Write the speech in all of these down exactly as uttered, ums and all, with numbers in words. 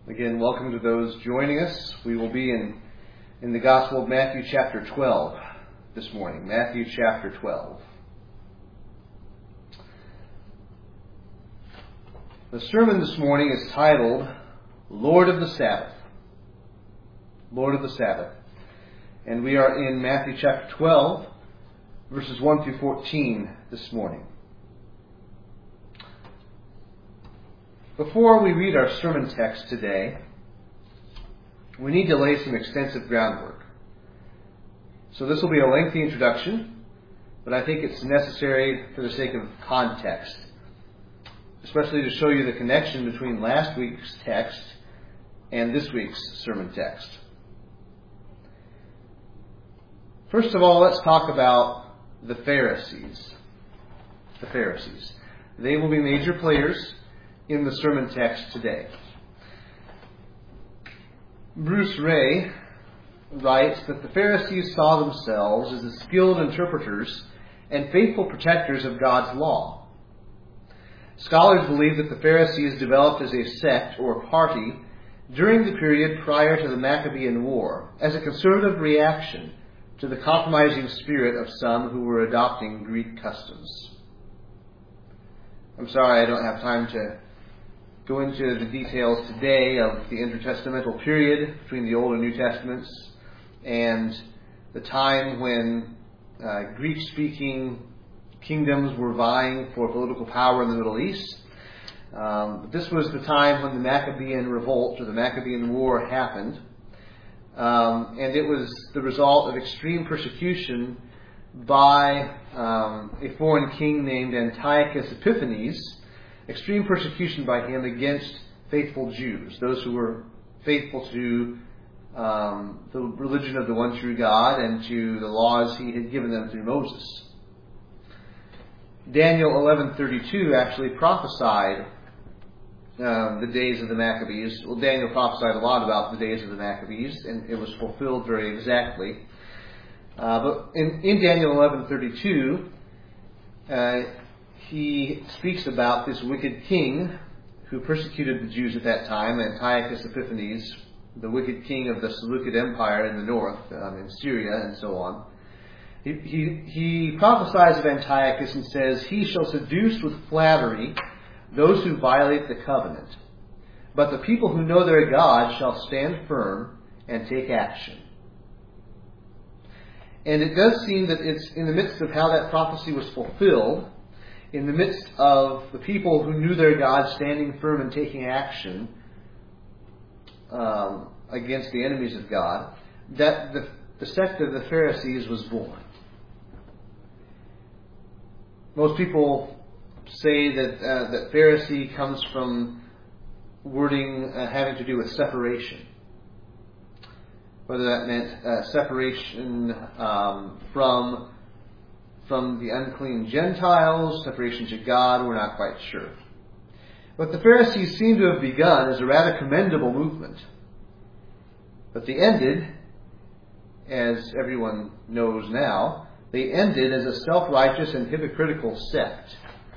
Again, welcome to those joining us. We will be in, in the Gospel of Matthew chapter twelve this morning. Matthew chapter twelve. The sermon this morning is titled, Lord of the Sabbath. Lord of the Sabbath. And we are in Matthew chapter twelve, verses one through fourteen this morning. Before we read our sermon text today, we need to lay some extensive groundwork. So this will be a lengthy introduction, but I think it's necessary for the sake of context, especially to show you the connection between last week's text and this week's sermon text. First of all, let's talk about the Pharisees. The Pharisees. They will be major players in the sermon text today. Bruce Ray writes that the Pharisees saw themselves as the skilled interpreters and faithful protectors of God's law. Scholars believe that the Pharisees developed as a sect or party during the period prior to the Maccabean War as a conservative reaction to the compromising spirit of some who were adopting Greek customs. I'm sorry I don't have time to go into the details today of the intertestamental period between the Old and New Testaments and the time when uh, Greek-speaking kingdoms were vying for political power in the Middle East. Um, this was the time when the Maccabean revolt or the Maccabean War happened. Um, and it was the result of extreme persecution by um, a foreign king named Antiochus Epiphanes. Extreme persecution by him against faithful Jews, those who were faithful to um, the religion of the one true God and to the laws he had given them through Moses. Daniel eleven thirty-two actually prophesied uh, the days of the Maccabees. Well, Daniel prophesied a lot about the days of the Maccabees, and it was fulfilled very exactly. Uh, but in, in Daniel eleven thirty-two, uh, he speaks about this wicked king who persecuted the Jews at that time, Antiochus Epiphanes, the wicked king of the Seleucid Empire in the north, um, in Syria and so on. He, he, he prophesies of Antiochus and says, "He shall seduce with flattery those who violate the covenant. But the people who know their God shall stand firm and take action." And it does seem that it's in the midst of how that prophecy was fulfilled, in the midst of the people who knew their God standing firm and taking action um, against the enemies of God, that the, the sect of the Pharisees was born. Most people say that uh, that Pharisee comes from wording uh, having to do with separation. Whether that meant uh, separation um, from from the unclean Gentiles, separation to God, we're not quite sure. But the Pharisees seem to have begun as a rather commendable movement. But they ended, as everyone knows now, they ended as a self-righteous and hypocritical sect.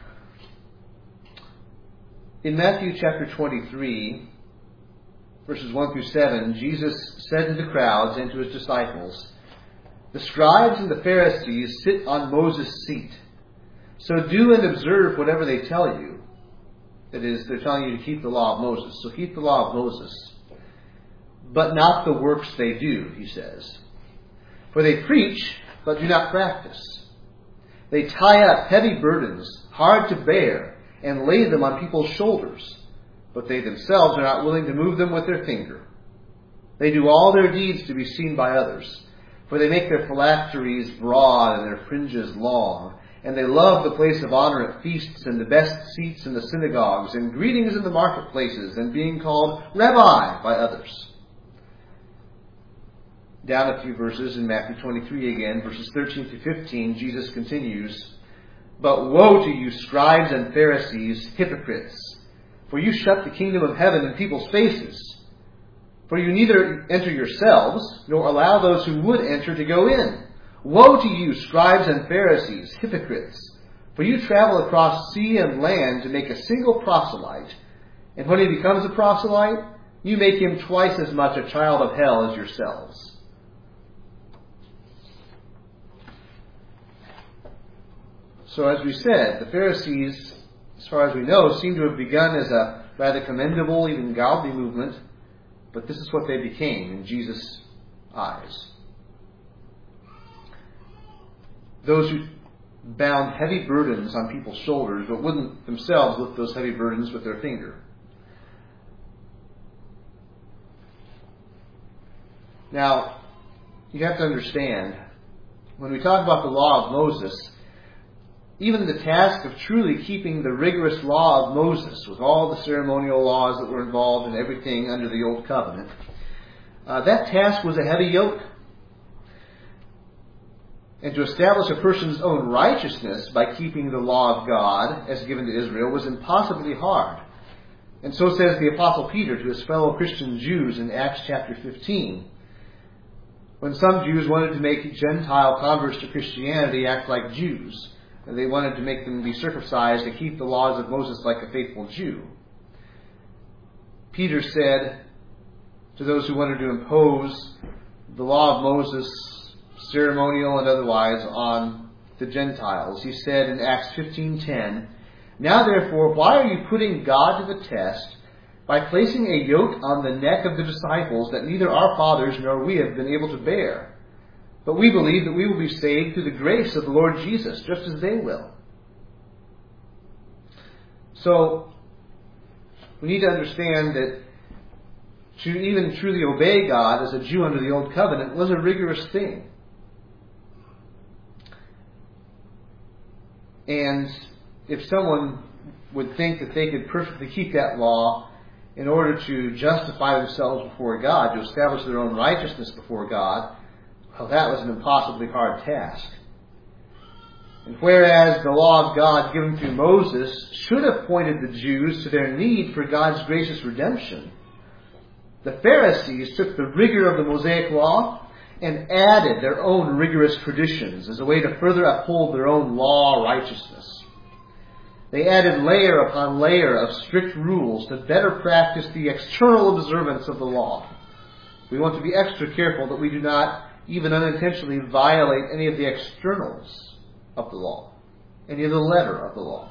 In Matthew chapter twenty-three, verses one through seven, Jesus said to the crowds and to his disciples, "The scribes and the Pharisees sit on Moses' seat. So do and observe whatever they tell you." That is, they're telling you to keep the law of Moses. So keep the law of Moses. "But not the works they do," he says. "For they preach, but do not practice. They tie up heavy burdens, hard to bear, and lay them on people's shoulders. But they themselves are not willing to move them with their finger. They do all their deeds to be seen by others. For they make their phylacteries broad and their fringes long. And they love the place of honor at feasts and the best seats in the synagogues and greetings in the marketplaces and being called Rabbi by others." Down a few verses in Matthew twenty-three again, verses thirteen to fifteen, Jesus continues, "But woe to you, scribes and Pharisees, hypocrites! For you shut the kingdom of heaven in people's faces. For you neither enter yourselves, nor allow those who would enter to go in. Woe to you, scribes and Pharisees, hypocrites! For you travel across sea and land to make a single proselyte, and when he becomes a proselyte, you make him twice as much a child of hell as yourselves. So as we said, the Pharisees, as far as we know, seem to have begun as a rather commendable, even godly movement, but this is what they became in Jesus' eyes. Those who bound heavy burdens on people's shoulders, but wouldn't themselves lift those heavy burdens with their finger. Now, you have to understand, when we talk about the law of Moses, even the task of truly keeping the rigorous law of Moses, with all the ceremonial laws that were involved in everything under the Old Covenant, uh, that task was a heavy yoke. And to establish a person's own righteousness by keeping the law of God as given to Israel was impossibly hard. And so says the Apostle Peter to his fellow Christian Jews in Acts chapter fifteen. When some Jews wanted to make Gentile converts to Christianity act like Jews, and they wanted to make them be circumcised to keep the laws of Moses like a faithful Jew, Peter said to those who wanted to impose the law of Moses, ceremonial and otherwise, on the Gentiles, he said in Acts fifteen ten, "Now therefore, why are you putting God to the test by placing a yoke on the neck of the disciples that neither our fathers nor we have been able to bear? But we believe that we will be saved through the grace of the Lord Jesus, just as they will." So, we need to understand that to even truly obey God as a Jew under the Old Covenant was a rigorous thing. And if someone would think that they could perfectly keep that law in order to justify themselves before God, to establish their own righteousness before God, well, that was an impossibly hard task. And whereas the law of God given through Moses should have pointed the Jews to their need for God's gracious redemption, the Pharisees took the rigor of the Mosaic law and added their own rigorous traditions as a way to further uphold their own law righteousness. They added layer upon layer of strict rules to better practice the external observance of the law. We want to be extra careful that we do not even unintentionally violate any of the externals of the law, any of the letter of the law.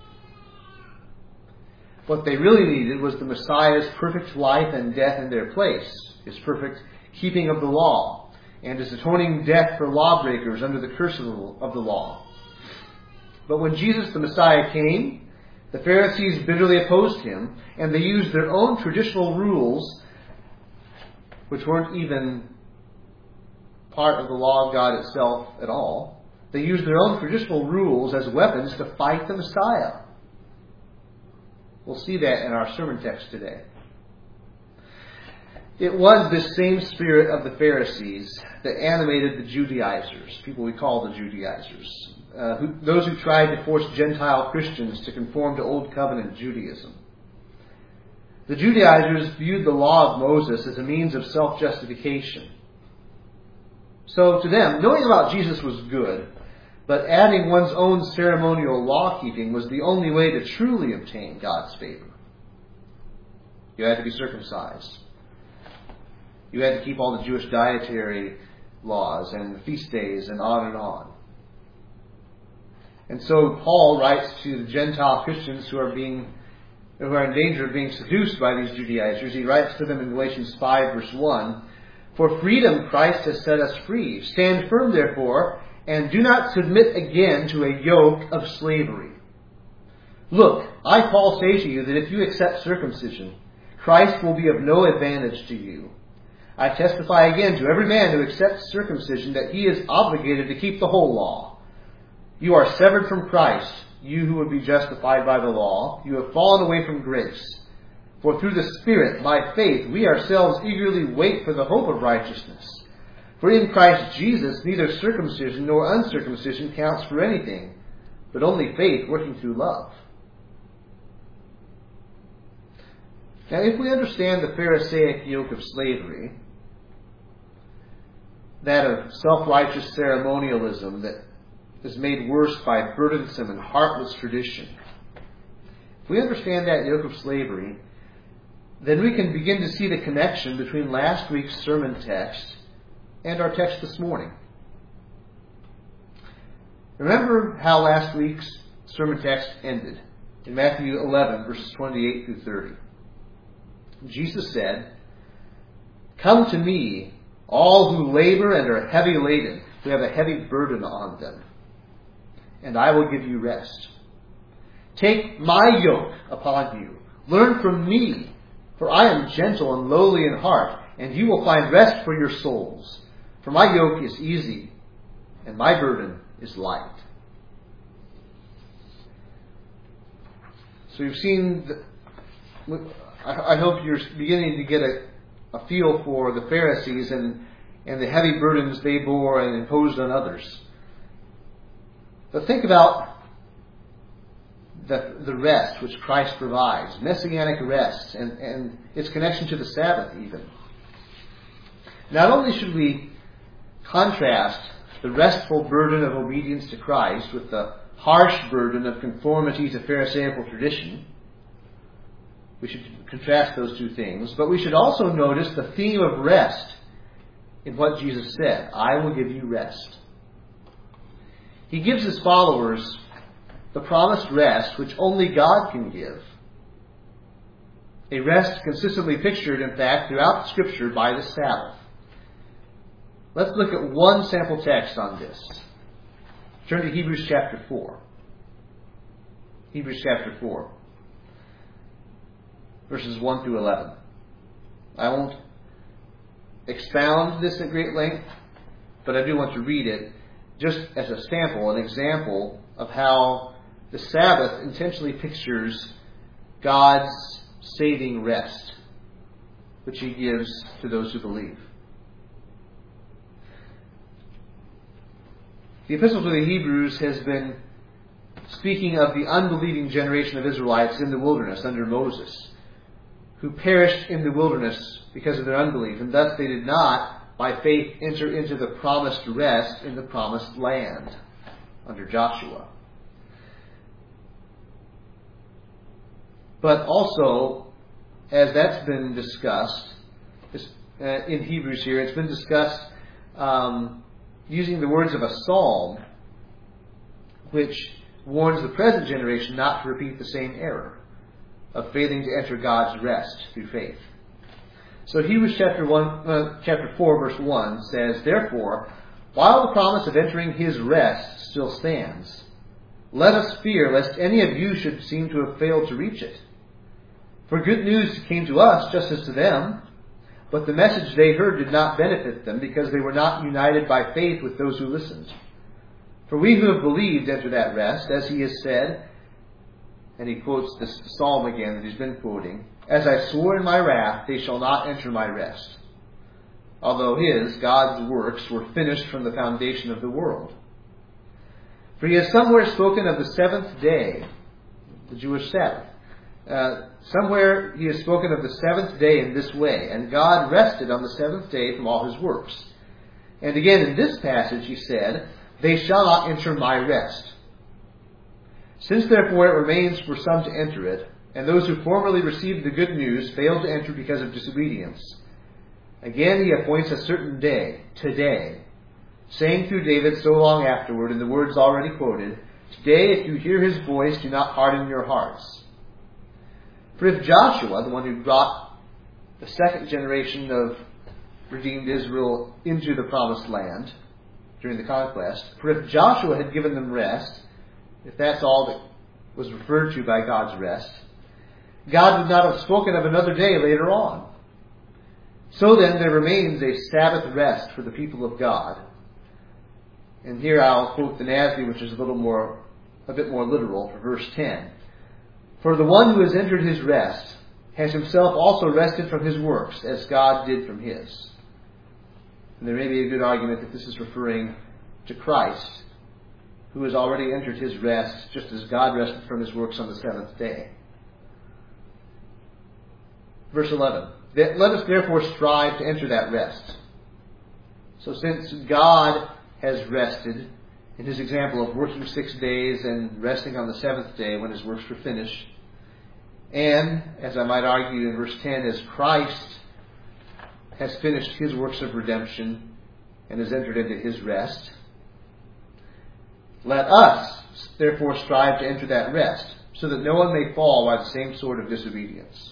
What they really needed was the Messiah's perfect life and death in their place, his perfect keeping of the law, and his atoning death for lawbreakers under the curse of the law. But when Jesus the Messiah came, the Pharisees bitterly opposed him, and they used their own traditional rules, which weren't even part of the law of God itself at all. They used their own traditional rules as weapons to fight the Messiah. We'll see that in our sermon text today. It was this same spirit of the Pharisees that animated the Judaizers, people we call the Judaizers, uh, who, those who tried to force Gentile Christians to conform to Old Covenant Judaism. The Judaizers viewed the law of Moses as a means of self-justification. So to them, knowing about Jesus was good, but adding one's own ceremonial law-keeping was the only way to truly obtain God's favor. You had to be circumcised. You had to keep all the Jewish dietary laws and feast days and on and on. And so Paul writes to the Gentile Christians who are being who are in danger of being seduced by these Judaizers. He writes to them in Galatians five verse one, "For freedom Christ has set us free. Stand firm therefore, and do not submit again to a yoke of slavery. Look, I, Paul, say to you that if you accept circumcision, Christ will be of no advantage to you. I testify again to every man who accepts circumcision that he is obligated to keep the whole law. You are severed from Christ, you who would be justified by the law. You have fallen away from grace. For through the Spirit, by faith, we ourselves eagerly wait for the hope of righteousness. For in Christ Jesus, neither circumcision nor uncircumcision counts for anything, but only faith working through love." Now, if we understand the Pharisaic yoke of slavery, that of self-righteous ceremonialism that is made worse by burdensome and heartless tradition, if we understand that yoke of slavery, then we can begin to see the connection between last week's sermon text and our text this morning. Remember how last week's sermon text ended in Matthew eleven, verses twenty-eight through thirty. Jesus said, "Come to me, all who labor and are heavy laden, who have a heavy burden on them, and I will give you rest. Take my yoke upon you. Learn from me, for I am gentle and lowly in heart, and you will find rest for your souls. For my yoke is easy, and my burden is light." So you've seen, the, I hope you're beginning to get a, a feel for the Pharisees and, and the heavy burdens they bore and imposed on others. But think about the, the rest which Christ provides, messianic rest, and, and its connection to the Sabbath even. Not only should we contrast the restful burden of obedience to Christ with the harsh burden of conformity to Pharisaical tradition, we should contrast those two things, but we should also notice the theme of rest in what Jesus said, "I will give you rest." He gives his followers the promised rest which only God can give. A rest consistently pictured, in fact, throughout Scripture by the Sabbath. Let's look at one sample text on this. Turn to Hebrews chapter four. Hebrews chapter four. Verses one through eleven. I won't expound this at great length, but I do want to read it just as a sample, an example of how the Sabbath intentionally pictures God's saving rest, which He gives to those who believe. The Epistle to the Hebrews has been speaking of the unbelieving generation of Israelites in the wilderness under Moses, who perished in the wilderness because of their unbelief, and thus they did not, by faith, enter into the promised rest in the promised land under Joshua. But also, as that's been discussed uh, in Hebrews here, it's been discussed um, using the words of a psalm, which warns the present generation not to repeat the same error of failing to enter God's rest through faith. So Hebrews chapter one, uh, chapter four, verse one says, "Therefore, while the promise of entering His rest still stands, let us fear lest any of you should seem to have failed to reach it. For good news came to us just as to them, but the message they heard did not benefit them because they were not united by faith with those who listened. For we who have believed enter that rest, as He has said," and he quotes this psalm again that he's been quoting, "As I swore in my wrath, they shall not enter my rest. Although His, God's works, were finished from the foundation of the world. For He has somewhere spoken of the seventh day," the Jewish Sabbath. Uh, somewhere He has spoken of the seventh day in this way, "and God rested on the seventh day from all His works." And again in this passage He said, "They shall not enter my rest." Since therefore it remains for some to enter it, and those who formerly received the good news failed to enter because of disobedience, again He appoints a certain day, today, saying through David so long afterward in the words already quoted, "Today if you hear His voice, do not harden your hearts." For if Joshua, the one who brought the second generation of redeemed Israel into the promised land during the conquest, for if Joshua had given them rest, if that's all that was referred to by God's rest, God would not have spoken of another day later on. So then there remains a Sabbath rest for the people of God. And here I'll quote the N A S B, which is a little more, a bit more literal, for verse ten. "For the one who has entered His rest has himself also rested from his works, as God did from His." And there may be a good argument that this is referring to Christ, who has already entered His rest, just as God rested from His works on the seventh day. Verse eleven. "Let us therefore strive to enter that rest." So since God has rested in His example of working six days and resting on the seventh day when His works were finished, And, as I might argue in verse ten, as Christ has finished his works of redemption and has entered into his rest, let us therefore strive to enter that rest, so that no one may fall by the same sort of disobedience.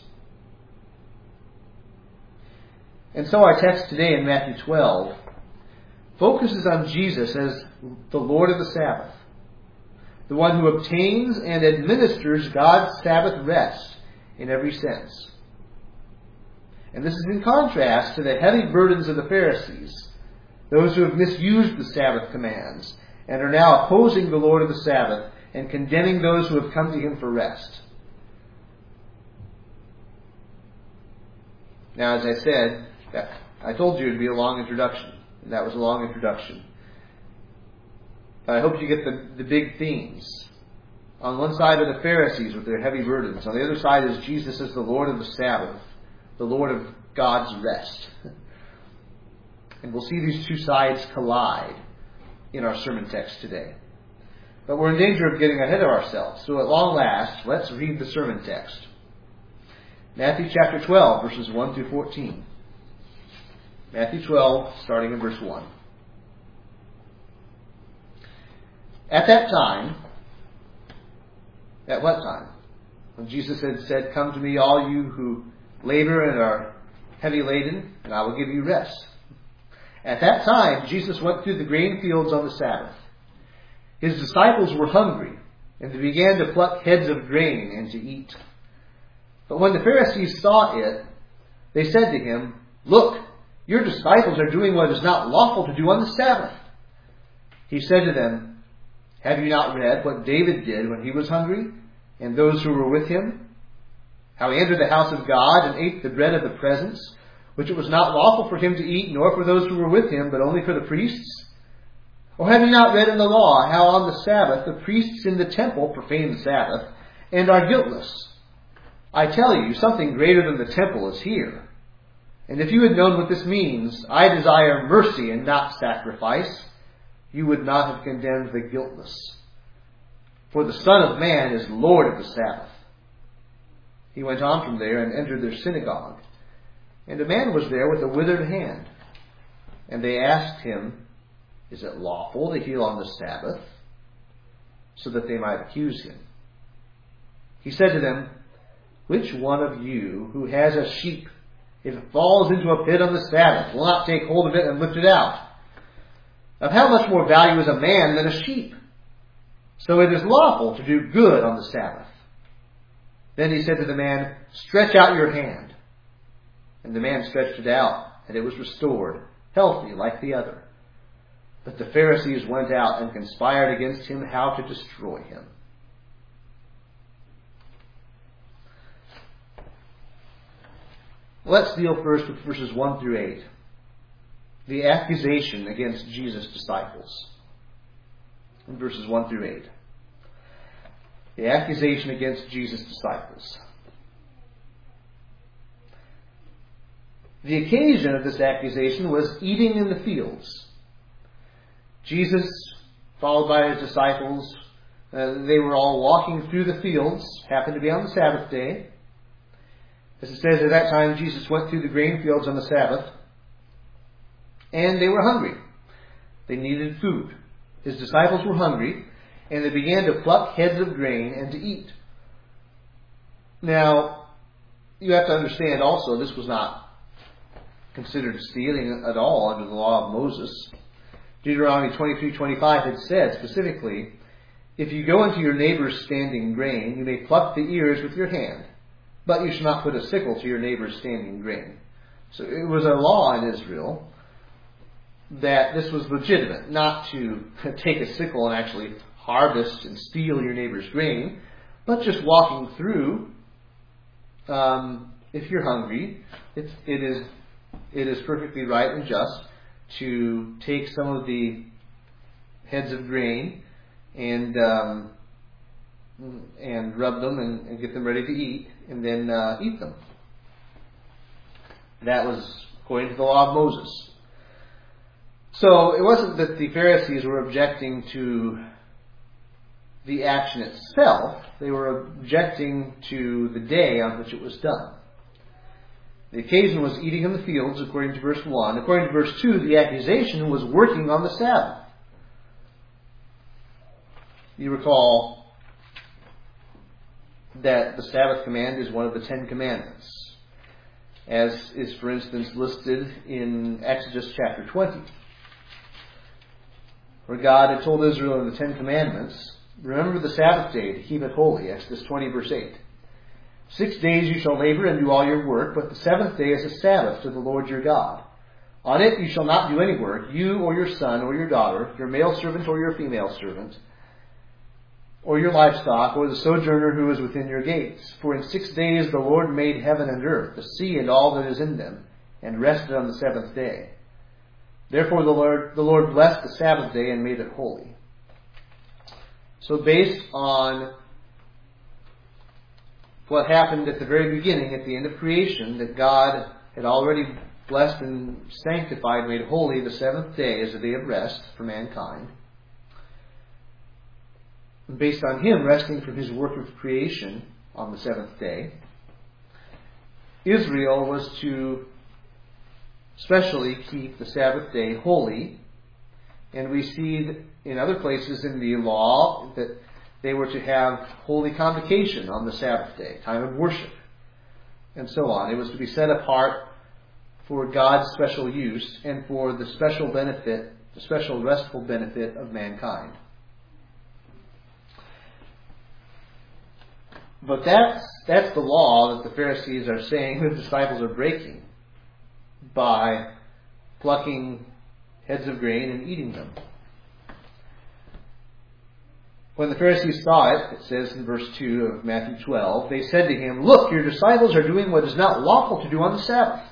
And so our text today in Matthew twelve focuses on Jesus as the Lord of the Sabbath, the one who obtains and administers God's Sabbath rest in every sense. And this is in contrast to the heavy burdens of the Pharisees, those who have misused the Sabbath commands and are now opposing the Lord of the Sabbath and condemning those who have come to him for rest. Now, as I said, I told you it would be a long introduction, and that was a long introduction. But I hope you get the, the big themes. On one side are the Pharisees with their heavy burdens. On the other side is Jesus as the Lord of the Sabbath, the Lord of God's rest. And we'll see these two sides collide in our sermon text today. But we're in danger of getting ahead of ourselves. So at long last, let's read the sermon text. Matthew chapter twelve, verses one through fourteen. Matthew twelve, starting in verse one. At that time, at what time? When Jesus had said, "Come to me, all you who labor and are heavy laden, and I will give you rest." At that time, Jesus went through the grain fields on the Sabbath. His disciples were hungry, and they began to pluck heads of grain and to eat. But when the Pharisees saw it, they said to him, "Look, your disciples are doing what is not lawful to do on the Sabbath." He said to them, "Have you not read what David did when he was hungry, and those who were with him? How he entered the house of God and ate the bread of the presence, which it was not lawful for him to eat, nor for those who were with him, but only for the priests? Or have you not read in the law how on the Sabbath the priests in the temple profane the Sabbath and are guiltless? I tell you, something greater than the temple is here. And if you had known what this means, 'I desire mercy and not sacrifice,' you would not have condemned the guiltless. For the Son of Man is Lord of the Sabbath." He went on from there and entered their synagogue. And a man was there with a withered hand. And they asked him, "Is it lawful to heal on the Sabbath?" So that they might accuse him. He said to them, "Which one of you who has a sheep, if it falls into a pit on the Sabbath, will not take hold of it and lift it out? Of how much more value is a man than a sheep? So it is lawful to do good on the Sabbath." Then he said to the man, "Stretch out your hand." And the man stretched it out, and it was restored, healthy like the other. But the Pharisees went out and conspired against him how to destroy him. Let's deal first with verses one through eight. The accusation against Jesus' disciples. In verses one through eight. The accusation against Jesus' disciples. The occasion of this accusation was eating in the fields. Jesus, followed by his disciples, uh, they were all walking through the fields, happened to be on the Sabbath day. As it says, at that time Jesus went through the grain fields on the Sabbath, and they were hungry. They needed food. His disciples were hungry, and they began to pluck heads of grain and to eat. Now, you have to understand also, this was not considered stealing at all under the law of Moses. Deuteronomy twenty-three twenty-five had said specifically, "If you go into your neighbor's standing grain, you may pluck the ears with your hand, but you shall not put a sickle to your neighbor's standing grain." So it was a law in Israel that this was legitimate, not to take a sickle and actually harvest and steal your neighbor's grain, but just walking through, um, if you're hungry, it's, it is it is perfectly right and just to take some of the heads of grain and um, and rub them and, and get them ready to eat, and then uh, eat them. That was according to the law of Moses. So it wasn't that the Pharisees were objecting to the action itself. They were objecting to the day on which it was done. The occasion was eating in the fields, according to verse one. According to verse two, the accusation was working on the Sabbath. You recall that the Sabbath command is one of the Ten Commandments, as is, for instance, listed in Exodus chapter twenty, where God had told Israel in the Ten Commandments, remember the Sabbath day to keep it holy, Exodus twenty, verse eight. Six days you shall labor and do all your work, but the seventh day is a Sabbath to the Lord your God. On it you shall not do any work, you or your son or your daughter, your male servant or your female servant, or your livestock, or the sojourner who is within your gates. For in six days the Lord made heaven and earth, the sea and all that is in them, and rested on the seventh day. Therefore the Lord, the Lord blessed the Sabbath day and made it holy. So based on what happened at the very beginning, at the end of creation, that God had already blessed and sanctified, made holy the seventh day as a day of rest for mankind, based on Him resting from His work of creation on the seventh day, Israel was to specially keep the Sabbath day holy. And we see in other places in the law that they were to have holy convocation on the Sabbath day, time of worship, and so on. It was to be set apart for God's special use and for the special benefit, the special restful benefit of mankind. But that's, that's the law that the Pharisees are saying the disciples are breaking by plucking heads of grain and eating them. When the Pharisees saw it, it says in verse two of Matthew twelve, they said to Him, "Look, your disciples are doing what is not lawful to do on the Sabbath."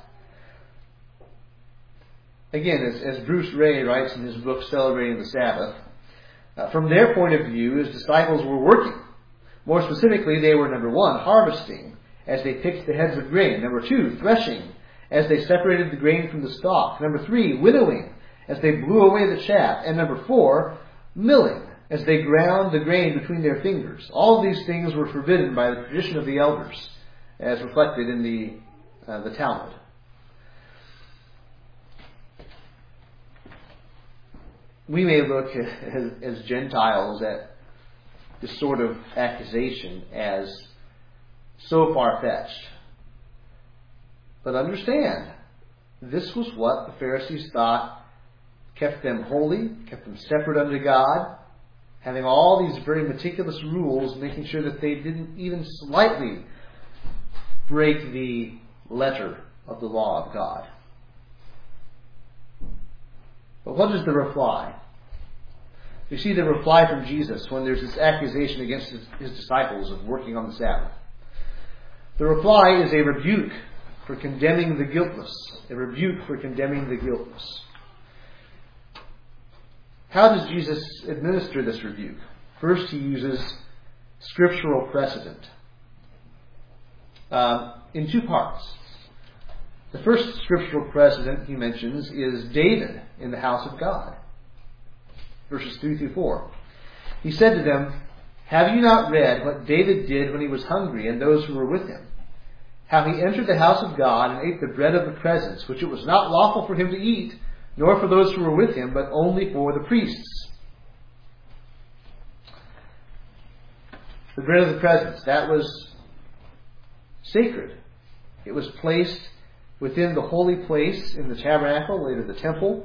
Again, as, as Bruce Ray writes in his book Celebrating the Sabbath, uh, from their point of view, His disciples were working. More specifically, they were, number one, harvesting as they picked the heads of grain. Number two, threshing as they separated the grain from the stalk. Number three, winnowing as they blew away the chaff. And number four, milling as they ground the grain between their fingers. All of these things were forbidden by the tradition of the elders, as reflected in the, uh, the Talmud. We may look as, as Gentiles at this sort of accusation as so far-fetched. But understand, this was what the Pharisees thought kept them holy, kept them separate unto God, having all these very meticulous rules, making sure that they didn't even slightly break the letter of the law of God. But what is the reply? You see the reply from Jesus when there's this accusation against his, his disciples of working on the Sabbath. The reply is a rebuke for condemning the guiltless. A rebuke for condemning the guiltless. How does Jesus administer this rebuke? First, He uses scriptural precedent uh, in two parts. The first scriptural precedent He mentions is David in the house of God. Verses three through four. He said to them, "Have you not read what David did when he was hungry and those who were with him? How he entered the house of God and ate the bread of the presence, which it was not lawful for him to eat, nor for those who were with him, but only for the priests." The bread of the presence, that was sacred. It was placed within the holy place in the tabernacle, later the temple.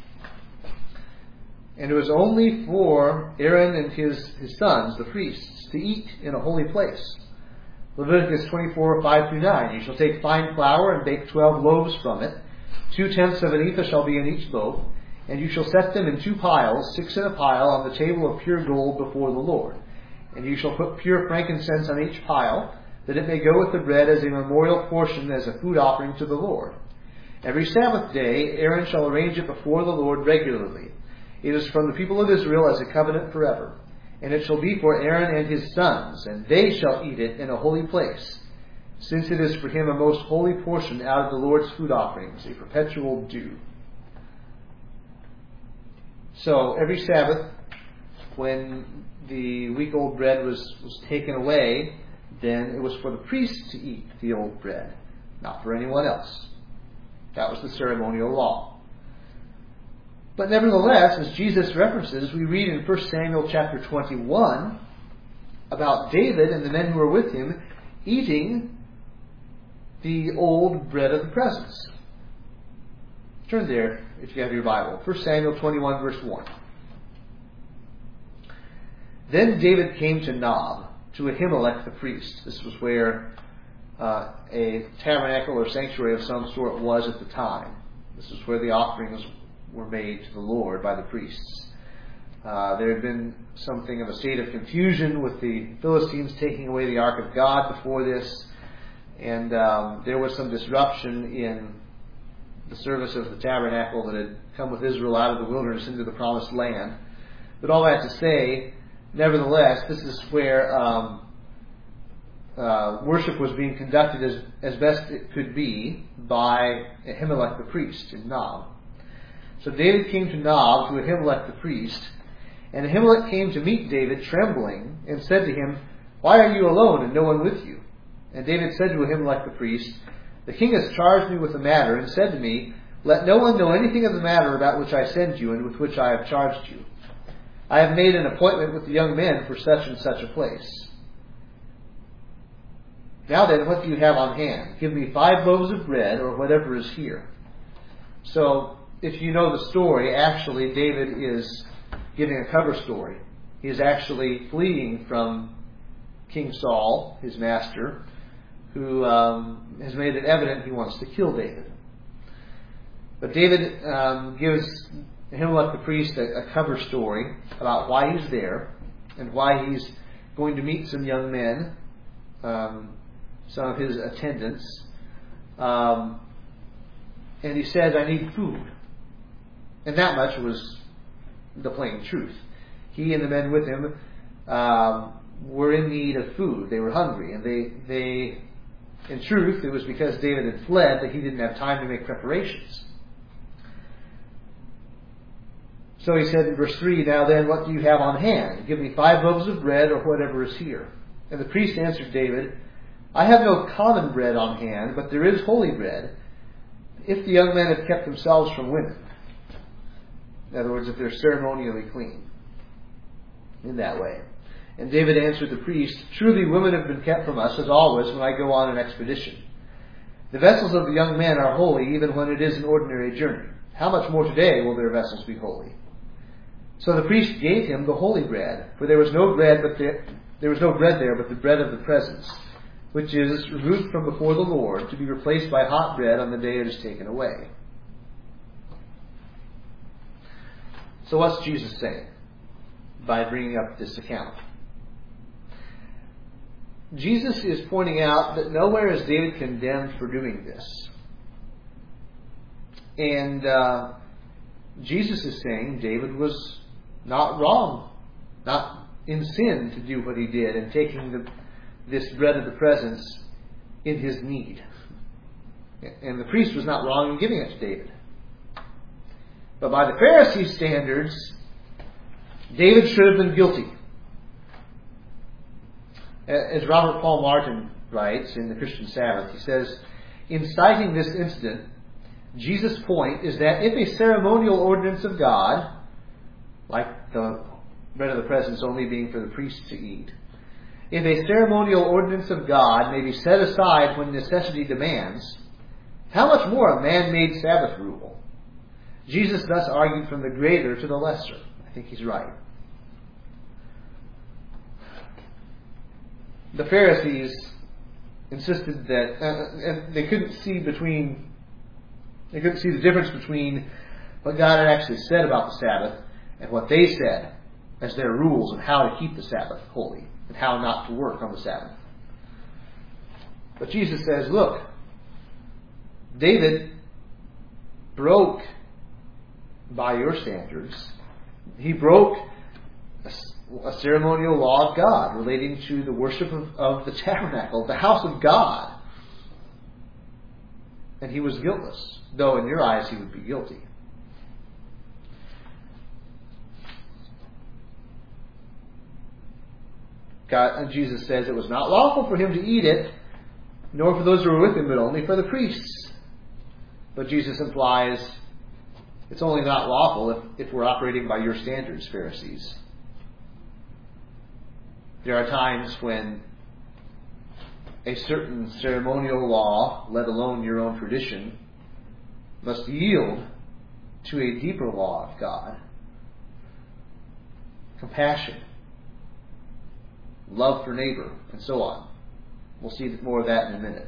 And it was only for Aaron and his, his sons, the priests, to eat in a holy place. Leviticus twenty-four, five through nine. "You shall take fine flour and bake twelve loaves from it. Two-tenths of an ephah shall be in each loaf. And you shall set them in two piles, six in a pile, on the table of pure gold before the Lord. And you shall put pure frankincense on each pile, that it may go with the bread as a memorial portion, as a food offering to the Lord. Every Sabbath day Aaron shall arrange it before the Lord regularly. It is from the people of Israel as a covenant forever. And it shall be for Aaron and his sons, and they shall eat it in a holy place, since it is for him a most holy portion out of the Lord's food offerings, a perpetual due." So every Sabbath, when the week-old bread was, was taken away, then it was for the priest to eat the old bread, not for anyone else. That was the ceremonial law. But nevertheless, as Jesus references, we read in First Samuel chapter twenty-one about David and the men who were with him eating the old bread of the presence. Turn there if you have your Bible. First Samuel twenty-one verse one. Then David came to Nob, to Ahimelech the priest. This was where uh, a tabernacle or sanctuary of some sort was at the time. This is where the offerings were made to the Lord by the priests. Uh, there had been something of a state of confusion with the Philistines taking away the Ark of God before this, and um, there was some disruption in the service of the tabernacle that had come with Israel out of the wilderness into the promised land. But all that to say, nevertheless, this is where um, uh, worship was being conducted as, as best it could be by Ahimelech the priest in Nob. So David came to Nob, to Ahimelech the priest, and Ahimelech came to meet David trembling and said to him, "Why are you alone and no one with you?" And David said to Ahimelech the priest, "The king has charged me with the matter and said to me, 'Let no one know anything of the matter about which I send you and with which I have charged you. I have made an appointment with the young men for such and such a place. Now then, what do you have on hand? Give me five loaves of bread or whatever is here.'" So, if you know the story, actually David is giving a cover story. He is actually fleeing from King Saul, his master, who um, has made it evident he wants to kill David. But David um, gives Ahimelech the priest a, a cover story about why he's there and why he's going to meet some young men, um, some of his attendants. Um, and he says, "I need food." And that much was the plain truth. He and the men with him um, were in need of food. They were hungry. And they, they, in truth, it was because David had fled that he didn't have time to make preparations. So he said in verse three, "Now then, what do you have on hand? Give me five loaves of bread or whatever is here." And the priest answered David, "I have no common bread on hand, but there is holy bread, if the young men have kept themselves from women." In other words, if they're ceremonially clean in that way. And David answered the priest, "Truly women have been kept from us, as always, when I go on an expedition. The vessels of the young men are holy, even when it is an ordinary journey. How much more today will their vessels be holy?" So the priest gave him the holy bread, for there was no bread, but there, there was no bread there, but the bread of the presence, which is removed from before the Lord, to be replaced by hot bread on the day it is taken away. So what's Jesus saying by bringing up this account? Jesus is pointing out that nowhere is David condemned for doing this. And uh, Jesus is saying David was not wrong, not in sin to do what he did in taking the, this bread of the presence in his need. And the priest was not wrong in giving it to David. But by the Pharisees' standards, David should have been guilty. As Robert Paul Martin writes in the Christian Sabbath, he says, "In citing this incident, Jesus' point is that if a ceremonial ordinance of God, like the bread of the presence only being for the priest to eat, if a ceremonial ordinance of God may be set aside when necessity demands, how much more a man-made Sabbath rule? Jesus thus argued from the greater to the lesser." I think he's right. The Pharisees insisted that uh, and they couldn't see between they couldn't see the difference between what God had actually said about the Sabbath and what they said as their rules on how to keep the Sabbath holy and how not to work on the Sabbath. But Jesus says, look, David broke, by your standards, he broke a, a ceremonial law of God relating to the worship of, of the tabernacle, the house of God. And he was guiltless, though in your eyes he would be guilty. God, Jesus says it was not lawful for him to eat it, nor for those who were with him, but only for the priests. But Jesus implies it's only not lawful if, if we're operating by your standards, Pharisees. There are times when a certain ceremonial law, let alone your own tradition, must yield to a deeper law of God. Compassion, love for neighbor, and so on. We'll see more of that in a minute.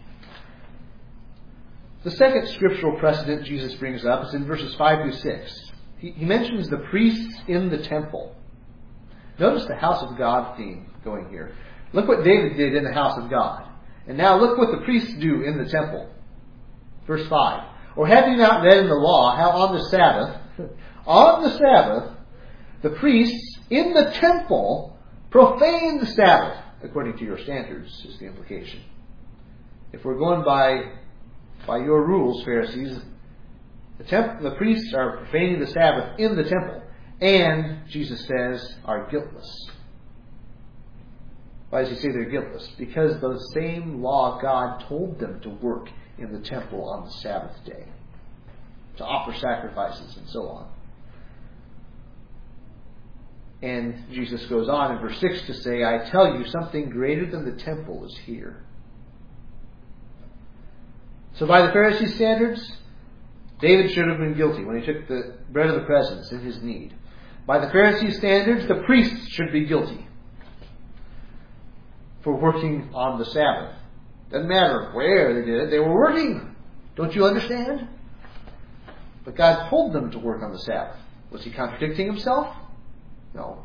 The second scriptural precedent Jesus brings up is in verses five through six. He, he mentions the priests in the temple. Notice the house of God theme going here. Look what David did in the house of God. And now look what the priests do in the temple. Verse five. Or have you not read in the law how on the Sabbath, on the Sabbath, the priests in the temple profane the Sabbath, according to your standards, is the implication. If we're going by, by your rules, Pharisees, the, temp- the priests are profaning the Sabbath in the temple, and, Jesus says, are guiltless. Why does he say they're guiltless? Because the same law of God told them to work in the temple on the Sabbath day, to offer sacrifices and so on. And Jesus goes on in verse six to say, I tell you, something greater than the temple is here. So by the Pharisees' standards, David should have been guilty when he took the bread of the presence in his need. By the Pharisees' standards, the priests should be guilty for working on the Sabbath. Doesn't matter where they did it, they were working. Don't you understand? But God told them to work on the Sabbath. Was he contradicting himself? No.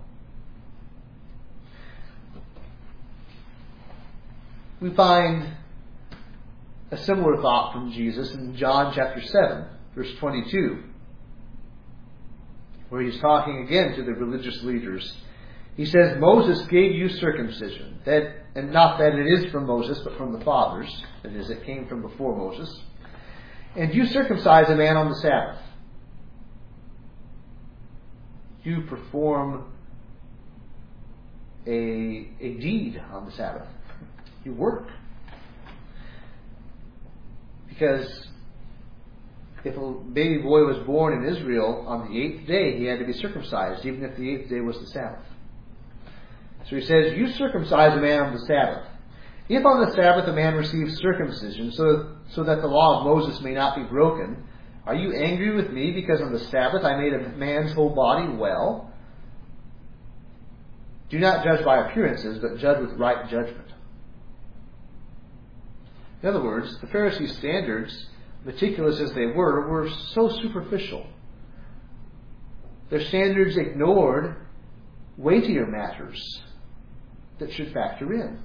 We find a similar thought from Jesus in John chapter seven, verse twenty-two, where he's talking again to the religious leaders. He says, Moses gave you circumcision, that, and not that it is from Moses, but from the fathers. That is, it came from before Moses. And you circumcise a man on the Sabbath. You perform a, a deed on the Sabbath. You work. Because if a baby boy was born in Israel on the eighth day, he had to be circumcised, even if the eighth day was the Sabbath. So he says, you circumcise a man on the Sabbath. If on the Sabbath a man receives circumcision, so, so that the law of Moses may not be broken, are you angry with me because on the Sabbath I made a man's whole body well? Do not judge by appearances, but judge with right judgment. In other words, the Pharisees' standards, meticulous as they were, were so superficial. Their standards ignored weightier matters that should factor in.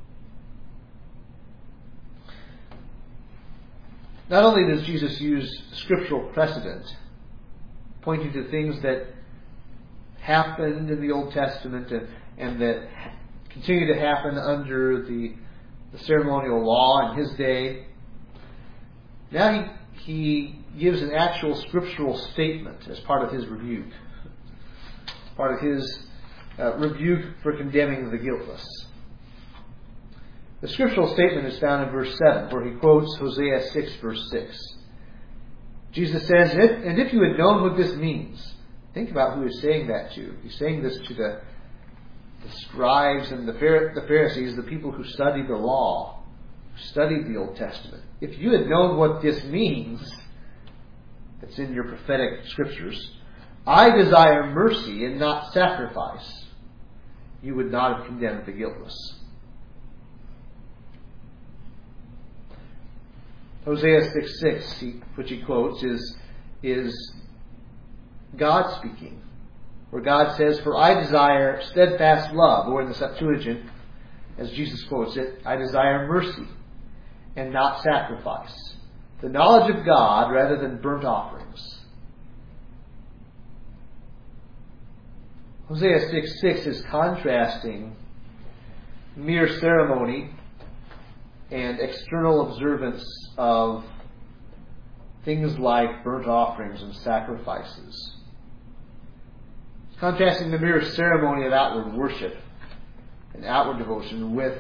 Not only does Jesus use scriptural precedent, pointing to things that happened in the Old Testament and, and that continue to happen under the, the ceremonial law in his day, now he, he gives an actual scriptural statement as part of his rebuke. Part of his uh, rebuke for condemning the guiltless. The scriptural statement is found in verse seven, where he quotes Hosea six, verse six. Jesus says, and if you had known what this means, think about who he's saying that to. He's saying this to the, the scribes and the Pharisees, the people who studied the law, who studied the Old Testament. If you had known what this means, that's in your prophetic scriptures, I desire mercy and not sacrifice, you would not have condemned the guiltless. Hosea six six, which he quotes, is, is God speaking, where God says, for I desire steadfast love, or in the Septuagint, as Jesus quotes it, I desire mercy and not sacrifice, the knowledge of God rather than burnt offerings. Hosea six six is contrasting mere ceremony and external observance of things like burnt offerings and sacrifices. It's contrasting the mere ceremony of outward worship an outward devotion with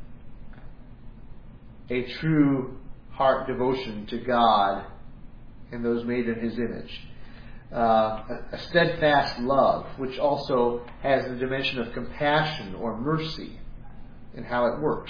a true heart devotion to God and those made in His image. Uh, a, a steadfast love, which also has the dimension of compassion or mercy in how it works.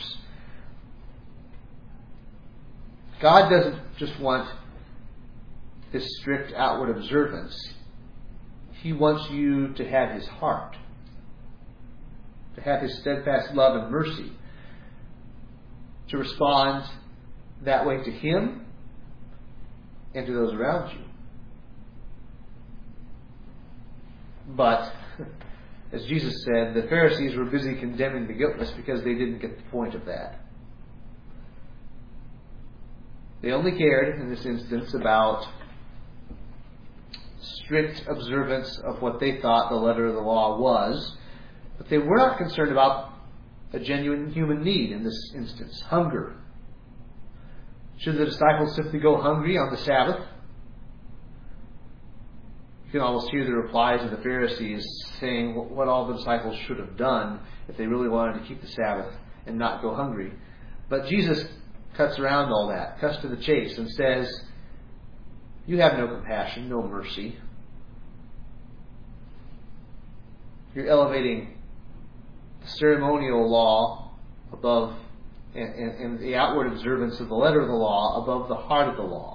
God doesn't just want this strict outward observance. He wants you to have His heart, to have His steadfast love and mercy, to respond that way to Him and to those around you. But, as Jesus said, the Pharisees were busy condemning the guiltless because they didn't get the point of that. They only cared, in this instance, about strict observance of what they thought the letter of the law was, but they were not concerned about a genuine human need in this instance, hunger. Should the disciples simply go hungry on the Sabbath? You can almost hear the replies of the Pharisees saying what all the disciples should have done if they really wanted to keep the Sabbath and not go hungry. But Jesus cuts around all that, cuts to the chase, and says, you have no compassion, no mercy. You're elevating the ceremonial law above and, and, and the outward observance of the letter of the law above the heart of the law.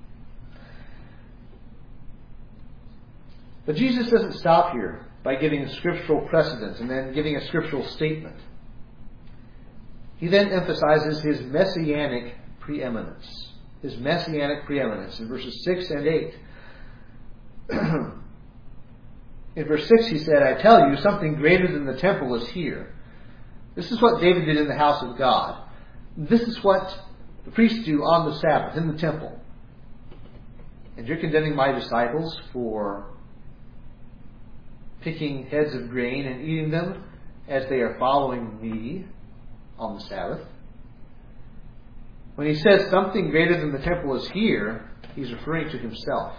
But Jesus doesn't stop here by giving a scriptural precedent and then giving a scriptural statement. He then emphasizes His messianic preeminence. His messianic preeminence in verses six and eight. In verse six He said, I tell you, something greater than the temple is here. This is what David did in the house of God. This is what the priests do on the Sabbath in the temple. And you're condemning my disciples for picking heads of grain and eating them as they are following me on the Sabbath. When He says something greater than the temple is here, He's referring to Himself.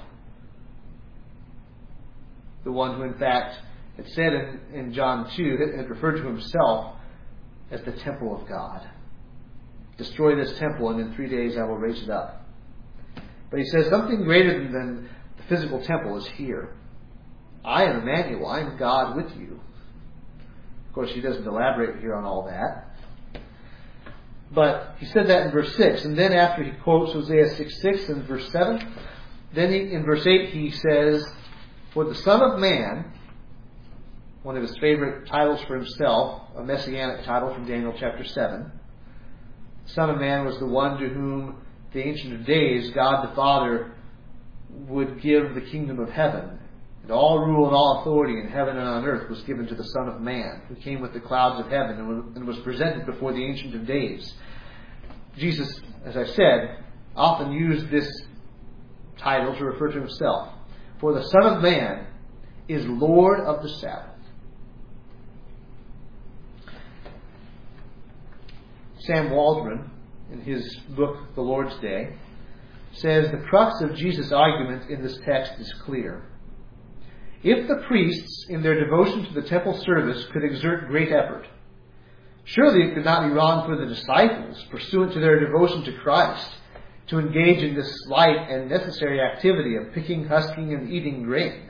The one who in fact had said in, in John two, had referred to Himself as the temple of God. Destroy this temple and in three days I will raise it up. But He says something greater than the physical temple is here. I am Emmanuel. I am God with you. Of course, He doesn't elaborate here on all that. But He said that in verse six. And then after He quotes Hosea six six and verse seven, then he, in verse eight He says, for the Son of Man, one of His favorite titles for Himself, a messianic title from Daniel chapter seven, the Son of Man was the one to whom the Ancient of Days, God the Father, would give the kingdom of heaven. And all rule and all authority in heaven and on earth was given to the Son of Man, who came with the clouds of heaven and was presented before the Ancient of Days. Jesus, as I said, often used this title to refer to Himself. For the Son of Man is Lord of the Sabbath. Sam Waldron, in his book, The Lord's Day, says the crux of Jesus' argument in this text is clear. If the priests, in their devotion to the temple service, could exert great effort, surely it could not be wrong for the disciples, pursuant to their devotion to Christ, to engage in this slight and necessary activity of picking, husking, and eating grain.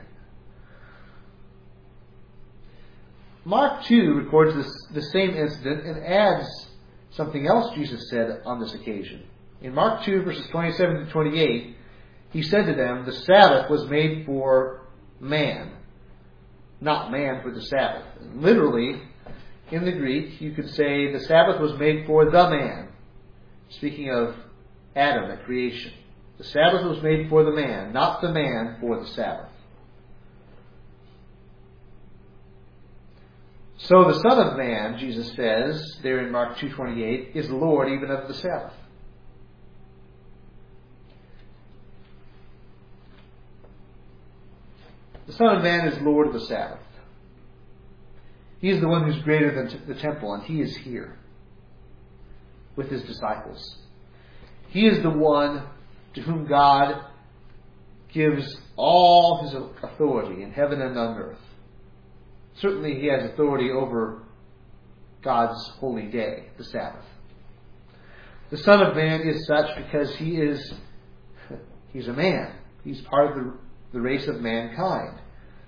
Mark two records this, the same incident and adds something else Jesus said on this occasion. In Mark two, verses twenty-seven to twenty-eight, He said to them, the Sabbath was made for man, not man for the Sabbath. And literally, in the Greek, you could say the Sabbath was made for the man. Speaking of Adam at creation. The Sabbath was made for the man, not the man for the Sabbath. So the Son of Man, Jesus says, there in Mark two twenty-eight, is Lord even of the Sabbath. The Son of Man is Lord of the Sabbath. He is the one who's greater than t- the temple, and He is here with His disciples. He is the one to whom God gives all His authority in heaven and on earth. Certainly He has authority over God's holy day, the Sabbath. The Son of Man is such because he is he's a man. He's part of the, the race of mankind.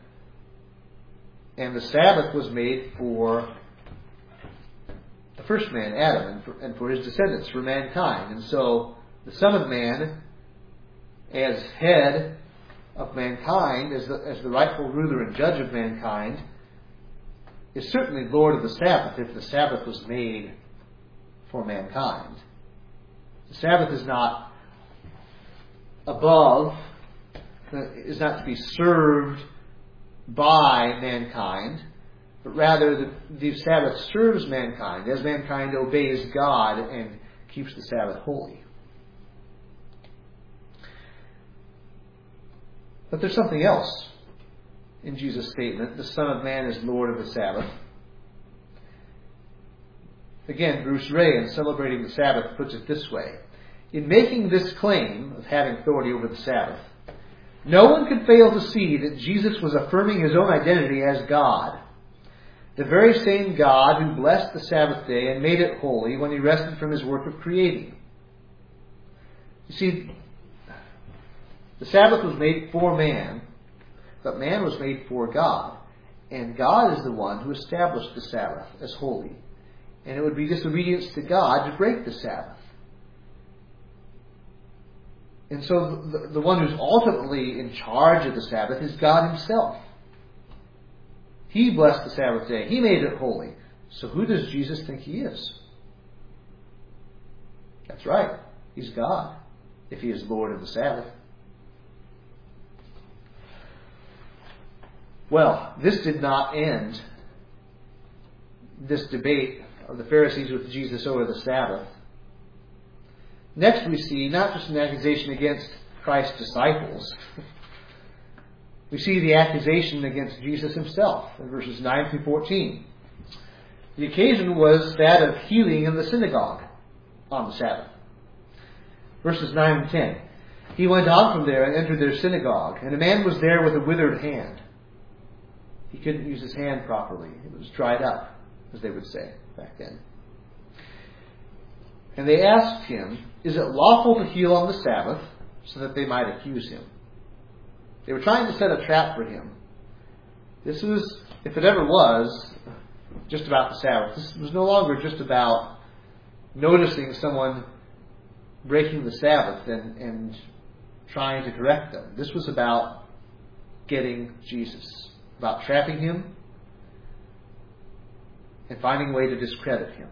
And the Sabbath was made for the first man, Adam, and for, and for his descendants, for mankind. And so the Son of Man, as head of mankind, as the, as the rightful ruler and judge of mankind, is certainly Lord of the Sabbath if the Sabbath was made for mankind. The Sabbath is not above, is not to be served by mankind, but rather the, the Sabbath serves mankind as mankind obeys God and keeps the Sabbath holy. But there's something else in Jesus' statement. The Son of Man is Lord of the Sabbath. Again, Bruce Ray, in Celebrating the Sabbath, puts it this way. In making this claim of having authority over the Sabbath, no one could fail to see that Jesus was affirming his own identity as God. The very same God who blessed the Sabbath day and made it holy when he rested from his work of creating. You see, the Sabbath was made for man, but man was made for God. And God is the one who established the Sabbath as holy. And it would be disobedience to God to break the Sabbath. And so the, the one who's ultimately in charge of the Sabbath is God himself. He blessed the Sabbath day. He made it holy. So who does Jesus think he is? That's right. He's God, if he is Lord of the Sabbath. Well, this did not end this debate of the Pharisees with Jesus over the Sabbath. Next we see not just an accusation against Christ's disciples. We see the accusation against Jesus himself in verses nine through fourteen. The occasion was that of healing in the synagogue on the Sabbath. Verses nine and ten. He went on from there and entered their synagogue, and a man was there with a withered hand. He couldn't use his hand properly. It was dried up, as they would say back then. And they asked him, is it lawful to heal on the Sabbath, so that they might accuse him? They were trying to set a trap for him. This was, if it ever was, just about the Sabbath. This was no longer just about noticing someone breaking the Sabbath and, and trying to correct them. This was about getting Jesus, about trapping him and finding a way to discredit him.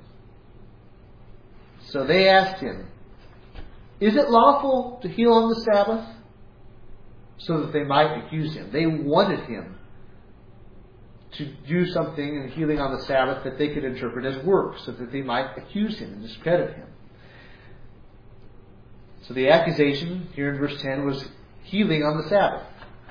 So they asked him, is it lawful to heal on the Sabbath? So that they might accuse him. They wanted him to do something in healing on the Sabbath that they could interpret as work, so that they might accuse him and discredit him. So the accusation here in verse ten was healing on the Sabbath.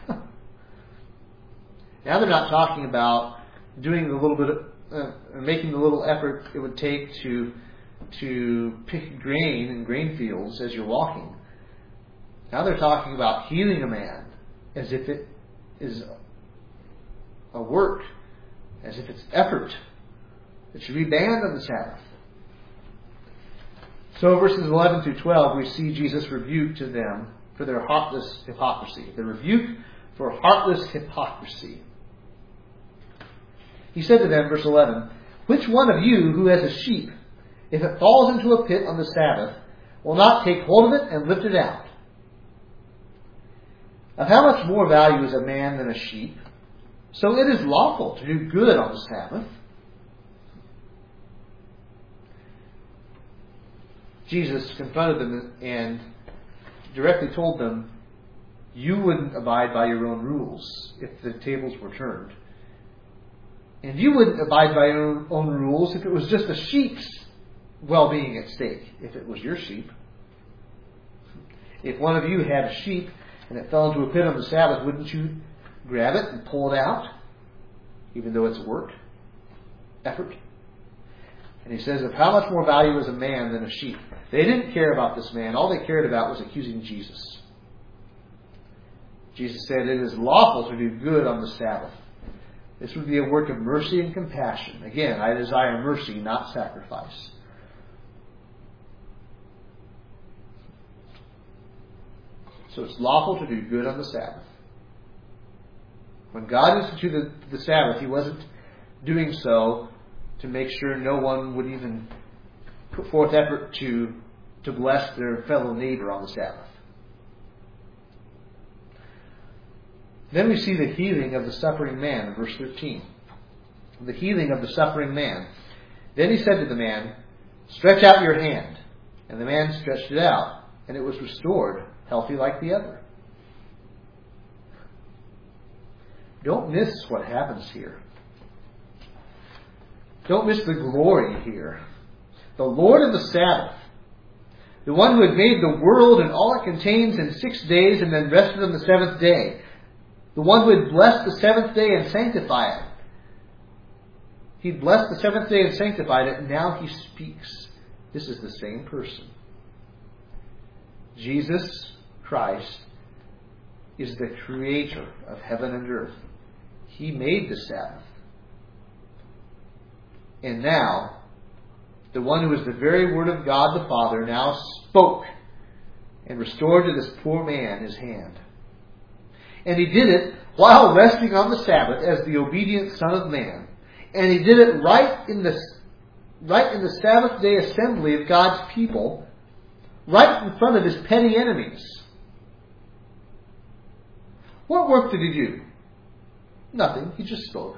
Now they're not talking about doing the little bit of, uh, making the little effort it would take to to pick grain in grain fields as you're walking. Now they're talking about healing a man as if it is a work, as if it's effort. It should be banned on the Sabbath. So verses eleven through twelve, we see Jesus rebuke to them for their heartless hypocrisy. The rebuke for heartless hypocrisy. He said to them, verse eleven, which one of you who has a sheep, if it falls into a pit on the Sabbath, will not take hold of it and lift it out? Of how much more value is a man than a sheep? So it is lawful to do good on the Sabbath. Jesus confronted them and directly told them, you wouldn't abide by your own rules if the tables were turned. And you wouldn't abide by your own rules if it was just a sheep's well-being at stake, if it was your sheep. If one of you had a sheep and it fell into a pit on the Sabbath, wouldn't you grab it and pull it out, even though it's work, effort? And he says, of how much more value is a man than a sheep? They didn't care about this man. All they cared about was accusing Jesus. Jesus said, it is lawful to do good on the Sabbath. This would be a work of mercy and compassion. Again, I desire mercy, not sacrifice. So it's lawful to do good on the Sabbath. When God instituted the, the Sabbath, He wasn't doing so to make sure no one would even put forth effort to, to bless their fellow neighbor on the Sabbath. Then we see the healing of the suffering man in verse thirteen. The healing of the suffering man. Then He said to the man, "Stretch out your hand." And the man stretched it out, and it was restored, healthy like the other. Don't miss what happens here. Don't miss the glory here. The Lord of the Sabbath, the one who had made the world and all it contains in six days and then rested on the seventh day, the one who had blessed the seventh day and sanctified it. He blessed the seventh day and sanctified it, and now He speaks. This is the same person. Jesus Christ is the creator of heaven and earth. He made the Sabbath. And now, the one who is the very Word of God the Father now spoke and restored to this poor man his hand. And He did it while resting on the Sabbath as the obedient Son of Man. And He did it right in the, right in the Sabbath day assembly of God's people, right in front of His petty enemies. What work did He do? Nothing. He just spoke.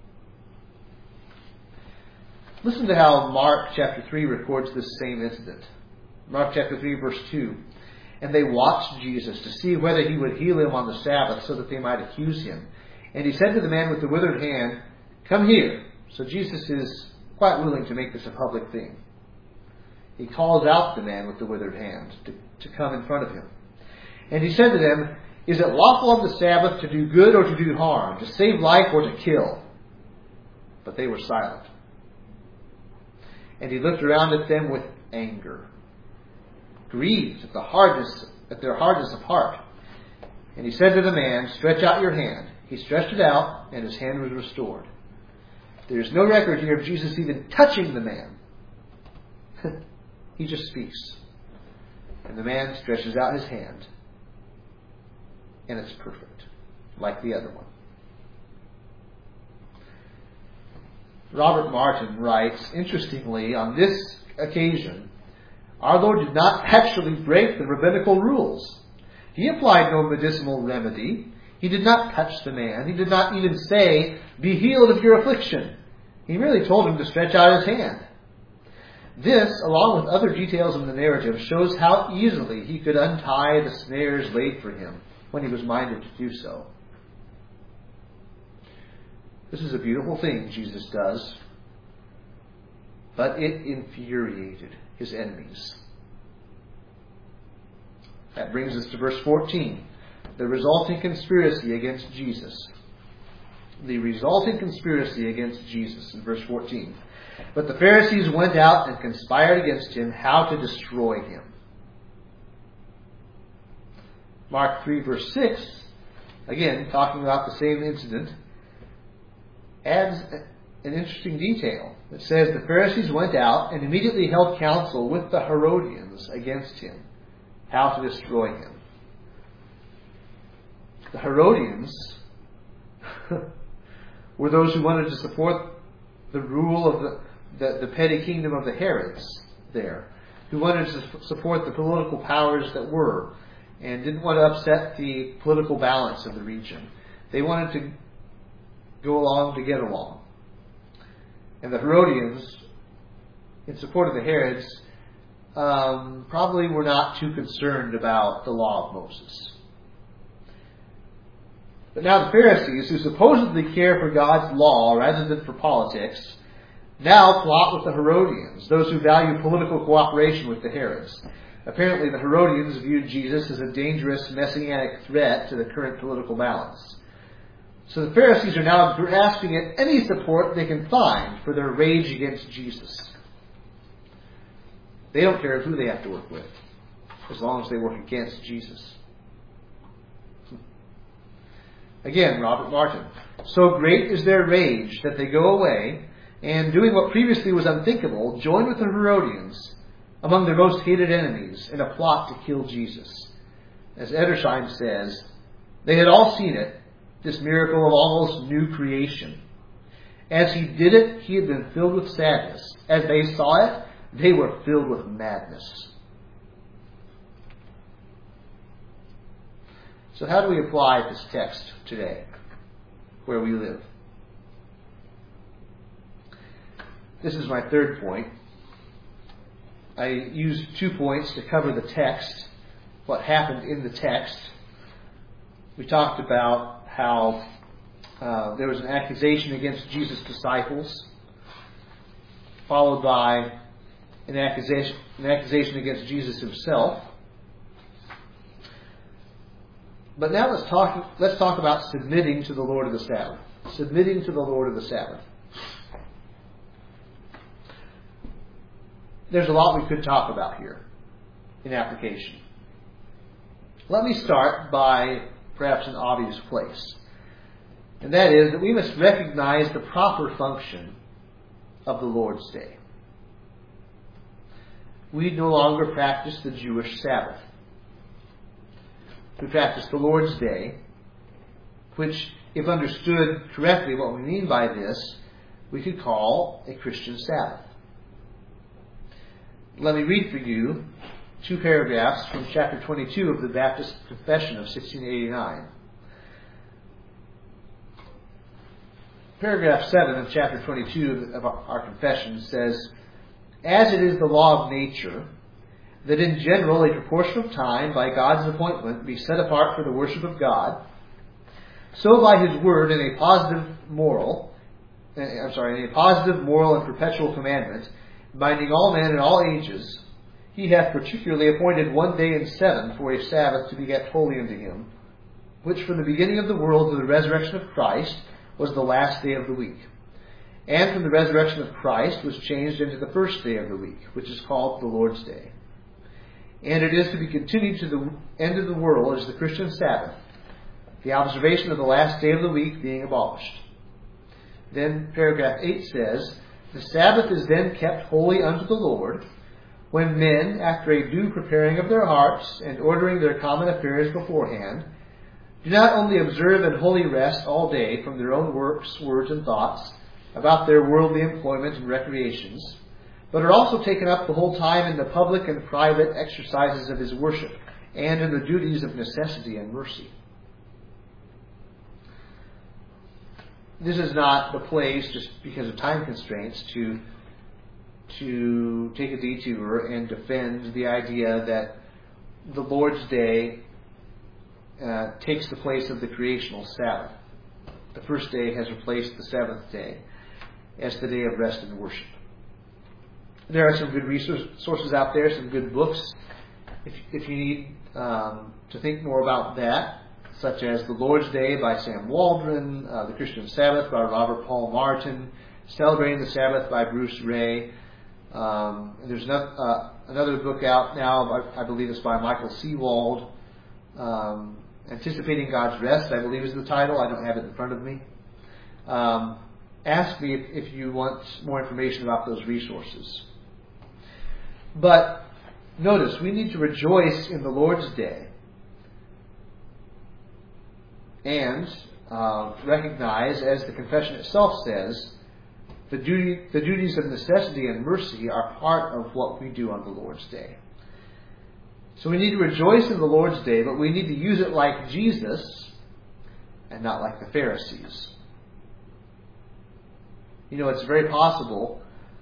Listen to how Mark chapter three records this same incident. Mark chapter three verse two. And they watched Jesus to see whether He would heal him on the Sabbath so that they might accuse Him. And He said to the man with the withered hand, "Come here." So Jesus is quite willing to make this a public thing. He calls out the man with the withered hand to, to come in front of Him. And He said to them, "Is it lawful on the Sabbath to do good or to do harm, to save life or to kill?" But they were silent. And He looked around at them with anger, grieved at the hardness, at their hardness of heart. And He said to the man, "Stretch out your hand." He stretched it out, and his hand was restored. There is no record here of Jesus even touching the man. He just speaks. And the man stretches out his hand. And it's perfect, like the other one. Robert Martin writes, interestingly, on this occasion, our Lord did not actually break the rabbinical rules. He applied no medicinal remedy. He did not touch the man. He did not even say, "Be healed of your affliction." He merely told him to stretch out his hand. This, along with other details in the narrative, shows how easily He could untie the snares laid for Him when He was minded to do so. This is a beautiful thing Jesus does, but it infuriated His enemies. That brings us to verse fourteen. The resulting conspiracy against Jesus. The resulting conspiracy against Jesus in verse fourteen. But the Pharisees went out and conspired against Him how to destroy Him. Mark three verse six, again talking about the same incident, adds an interesting detail. It says the Pharisees went out and immediately held counsel with the Herodians against Him, how to destroy Him. The Herodians were those who wanted to support the rule of the, the, the petty kingdom of the Herods there, who wanted to support the political powers that were, and didn't want to upset the political balance of the region. They wanted to go along to get along. And the Herodians, in support of the Herods, um, probably were not too concerned about the law of Moses. But now the Pharisees, who supposedly care for God's law rather than for politics, now plot with the Herodians, those who value political cooperation with the Herods. Apparently the Herodians viewed Jesus as a dangerous messianic threat to the current political balance. So the Pharisees are now grasping at any support they can find for their rage against Jesus. They don't care who they have to work with, as long as they work against Jesus. Again, Robert Martin. So great is their rage that they go away, and doing what previously was unthinkable, join with the Herodians among their most hated enemies in a plot to kill Jesus. As Edersheim says, they had all seen it, this miracle of almost new creation. As he did it, he had been filled with sadness. As they saw it, they were filled with madness. So how do we apply this text today, where we live? This is my third point. I used two points to cover the text, what happened in the text. We talked about how uh, there was an accusation against Jesus' disciples, followed by an accusation, an accusation against Jesus himself. But now let's talk, let's talk about submitting to the Lord of the Sabbath. Submitting to the Lord of the Sabbath. There's a lot we could talk about here in application. Let me start by perhaps an obvious place. And that is that we must recognize the proper function of the Lord's Day. We no longer practice the Jewish Sabbath. We practice the Lord's Day, which, if understood correctly what we mean by this, we could call a Christian Sabbath. Let me read for you two paragraphs from chapter twenty-two of the Baptist Confession of sixteen eighty-nine. Paragraph seven of chapter twenty-two of our confession says, "As it is the law of nature, that in general a proportion of time by God's appointment be set apart for the worship of God, so by His word in a positive moral, I'm sorry, in a positive moral and perpetual commandment, binding all men in all ages, He hath particularly appointed one day in seven for a Sabbath to be kept holy unto Him, which from the beginning of the world to the resurrection of Christ was the last day of the week. And from the resurrection of Christ was changed into the first day of the week, which is called the Lord's Day. And it is to be continued to the end of the world as the Christian Sabbath, the observation of the last day of the week being abolished." Then paragraph eight says, "The Sabbath is then kept holy unto the Lord, when men, after a due preparing of their hearts and ordering their common affairs beforehand, do not only observe and wholly rest all day from their own works, words, and thoughts about their worldly employment and recreations, but are also taken up the whole time in the public and private exercises of His worship and in the duties of necessity and mercy." This is not the place, just because of time constraints, to to take a detour and defend the idea that the Lord's Day uh, takes the place of the creational Sabbath. The first day has replaced the seventh day as the day of rest and worship. There are some good resources out there, some good books, if, if you need um, to think more about that, such as The Lord's Day by Sam Waldron, uh, The Christian Sabbath by Robert Paul Martin, Celebrating the Sabbath by Bruce Ray. Um, and there's another, uh, another book out now, I, I believe it's by Michael Seawald, um, Anticipating God's Rest, I believe is the title. I don't have it in front of me. Um, ask me if, if you want more information about those resources. But notice, we need to rejoice in the Lord's Day and uh, recognize, as the confession itself says, the duty, the duties of necessity and mercy are part of what we do on the Lord's Day. So we need to rejoice in the Lord's Day, but we need to use it like Jesus and not like the Pharisees. You know, it's very possible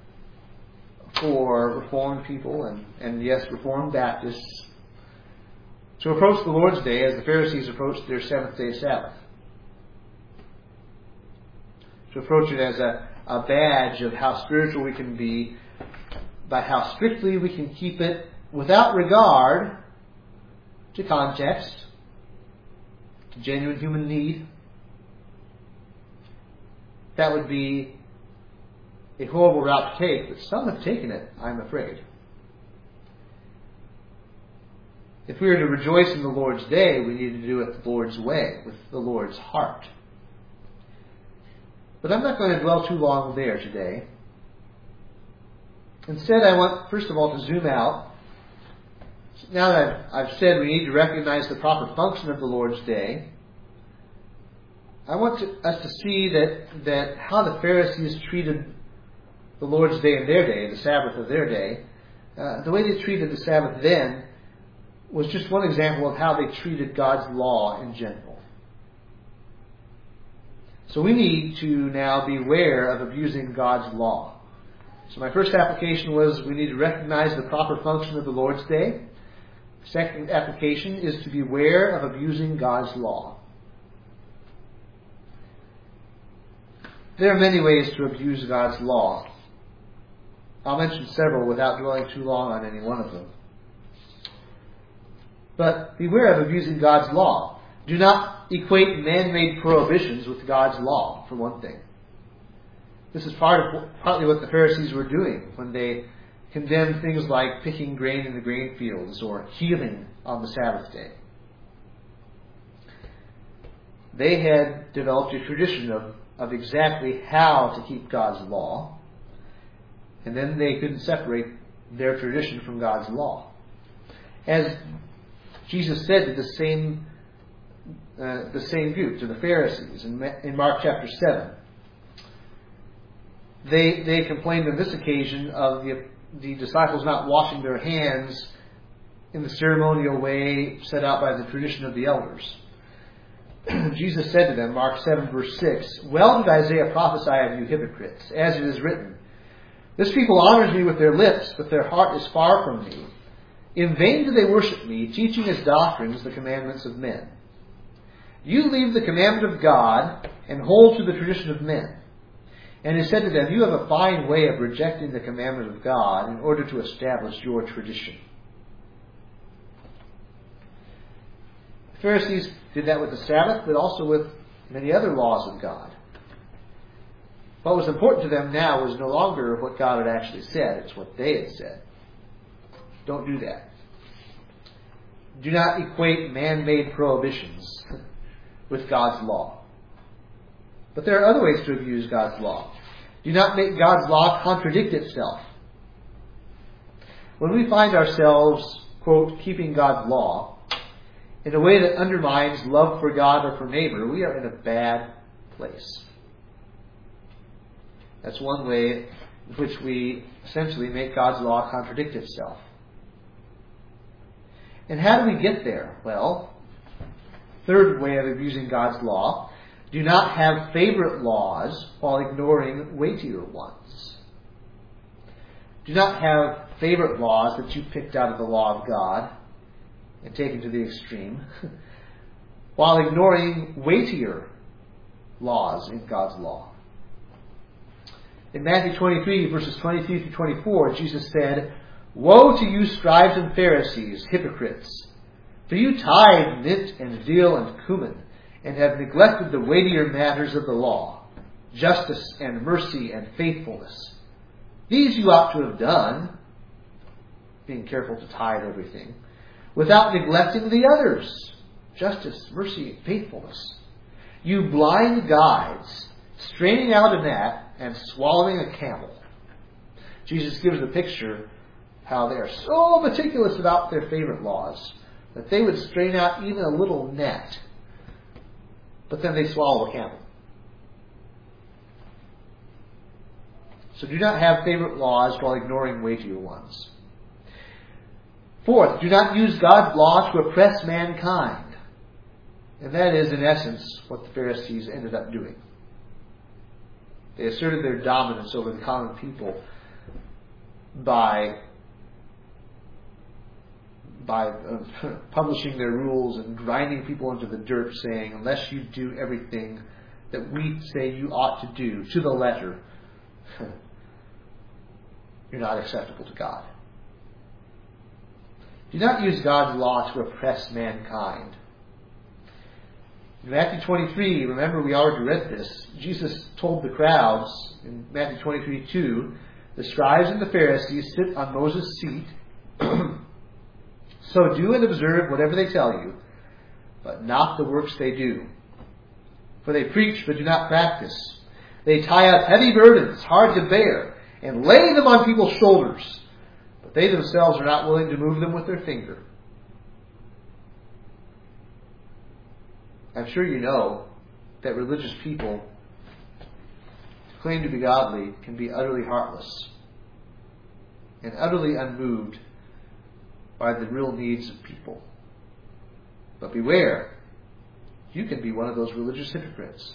for Reformed people, and, and yes, Reformed Baptists, to approach the Lord's Day as the Pharisees approached their seventh-day Sabbath. To approach it as a, a badge of how spiritual we can be, by how strictly we can keep it without regard to context, to genuine human need. That would be a horrible route to take, but some have taken it, I'm afraid. If we are to rejoice in the Lord's Day, we need to do it the Lord's way, with the Lord's heart. But I'm not going to dwell too long there today. Instead, I want, first of all, to zoom out. Now that I've, I've said we need to recognize the proper function of the Lord's Day, I want to, us to see that, that how the Pharisees treated the Lord's Day in their day, the Sabbath of their day, uh, the way they treated the Sabbath then was just one example of how they treated God's law in general. So we need to now beware of abusing God's law. So my first application was we need to recognize the proper function of the Lord's Day. Second application is to beware of abusing God's law. There are many ways to abuse God's law. I'll mention several without dwelling too long on any one of them. But beware of abusing God's law. Do not equate man-made prohibitions with God's law, for one thing. This is part of, partly what the Pharisees were doing when they condemned things like picking grain in the grain fields or healing on the Sabbath day. They had developed a tradition of, of exactly how to keep God's law, and then they couldn't separate their tradition from God's law. As Jesus said to the same uh, the same group, to the Pharisees, in, in Mark chapter seven. They they complained on this occasion of the, the disciples not washing their hands in the ceremonial way set out by the tradition of the elders. Jesus said to them, Mark seven verse six, "Well did Isaiah prophesy of you hypocrites, as it is written, this people honors me with their lips, but their heart is far from me. In vain do they worship me, teaching as doctrines the commandments of men. You leave the commandment of God and hold to the tradition of men." And he said to them, "You have a fine way of rejecting the commandment of God in order to establish your tradition." The Pharisees did that with the Sabbath, but also with many other laws of God. What was important to them now was no longer what God had actually said, it's what they had said. Don't do that. Do not equate man-made prohibitions with God's law. But there are other ways to abuse God's law. Do not make God's law contradict itself. When we find ourselves, quote, keeping God's law in a way that undermines love for God or for neighbor, we are in a bad place. That's one way in which we essentially make God's law contradict itself. And how do we get there? Well, third way of abusing God's law, do not have favorite laws while ignoring weightier ones. Do not have favorite laws that you picked out of the law of God and taken to the extreme, while ignoring weightier laws in God's law. In Matthew twenty-three, verses twenty-three through twenty-four, Jesus said, "Woe to you, scribes and Pharisees, hypocrites! For you tithe mint and dill and cumin, and have neglected the weightier matters of the law, justice and mercy and faithfulness. These you ought to have done," being careful to tithe everything, "without neglecting the others, justice, mercy, and faithfulness. You blind guides, straining out a gnat and swallowing a camel." Jesus gives the picture how they are so meticulous about their favorite laws that they would strain out even a little gnat, but then they swallow a camel. So do not have favorite laws while ignoring weightier ones. Fourth, do not use God's law to oppress mankind. And that is, in essence, what the Pharisees ended up doing. They asserted their dominance over the common people by, by uh, publishing their rules and grinding people into the dirt, saying, unless you do everything that we say you ought to do to the letter, you're not acceptable to God. Do not use God's law to oppress mankind. In Matthew twenty-three, remember we already read this, Jesus told the crowds in Matthew twenty-three two, "The scribes and the Pharisees sit on Moses' seat, so do and observe whatever they tell you, but not the works they do. For they preach but do not practice. They tie up heavy burdens, hard to bear, and lay them on people's shoulders. But they themselves are not willing to move them with their finger. I'm sure you know that religious people who claim to be godly can be utterly heartless and utterly unmoved by the real needs of people. But beware, you can be one of those religious hypocrites.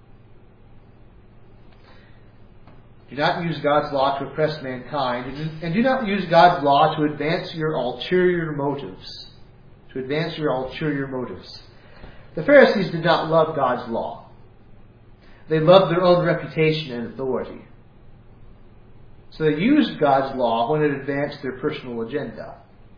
Do not use God's law to oppress mankind, and do not use God's law to advance your ulterior motives. To advance your ulterior motives. The Pharisees did not love God's law. They loved their own reputation and authority. So they used God's law when it advanced their personal agenda.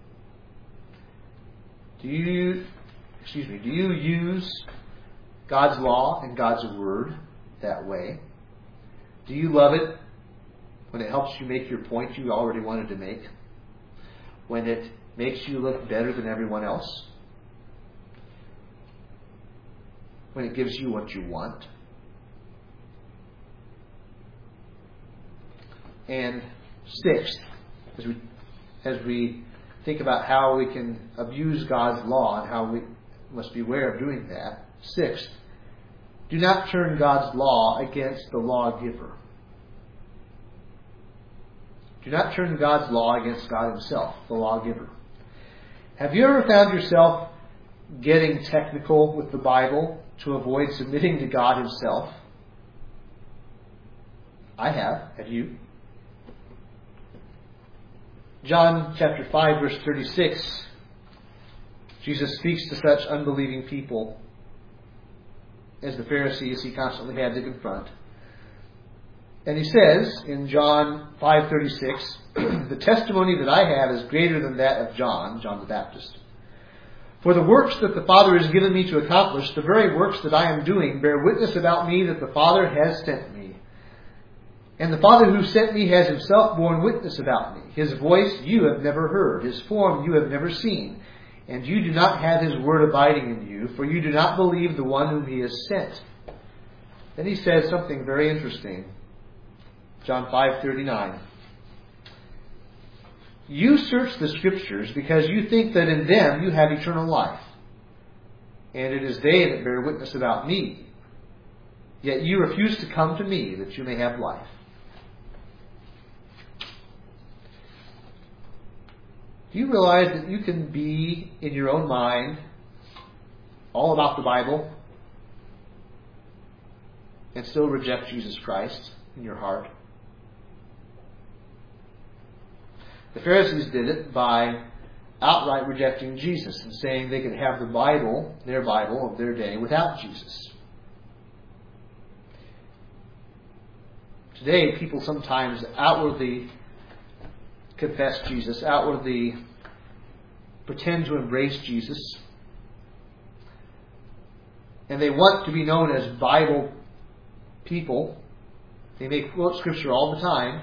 Do you, excuse me, do you use God's law and God's word that way? Do you love it when it helps you make your point you already wanted to make? When it makes you look better than everyone else? When it gives you what you want? And sixth, as we, as we think about how we can abuse God's law and how we must beware of doing that, sixth, do not turn God's law against the lawgiver. Do not turn God's law against God Himself, the lawgiver. Have you ever found yourself getting technical with the Bible to avoid submitting to God Himself? I have. Have you? John chapter five, verse thirty-six, Jesus speaks to such unbelieving people as the Pharisees He constantly had to confront. And He says in John five thirty-six, the testimony that I have is greater than that of John, John the Baptist. For the works that the Father has given me to accomplish, the very works that I am doing, bear witness about me that the Father has sent me. And the Father who sent me has Himself borne witness about me. His voice you have never heard. His form you have never seen. And you do not have His word abiding in you, for you do not believe the one whom He has sent. Then He says something very interesting. John five thirty-nine. You search the Scriptures because you think that in them you have eternal life. And it is they that bear witness about me. Yet you refuse to come to me that you may have life. Do you realize that you can be, in your own mind, all about the Bible and still reject Jesus Christ in your heart? The Pharisees did it by outright rejecting Jesus and saying they could have the Bible, their Bible of their day, without Jesus. Today, people sometimes outwardly confess Jesus, outwardly pretend to embrace Jesus, and they want to be known as Bible people. They may quote Scripture all the time,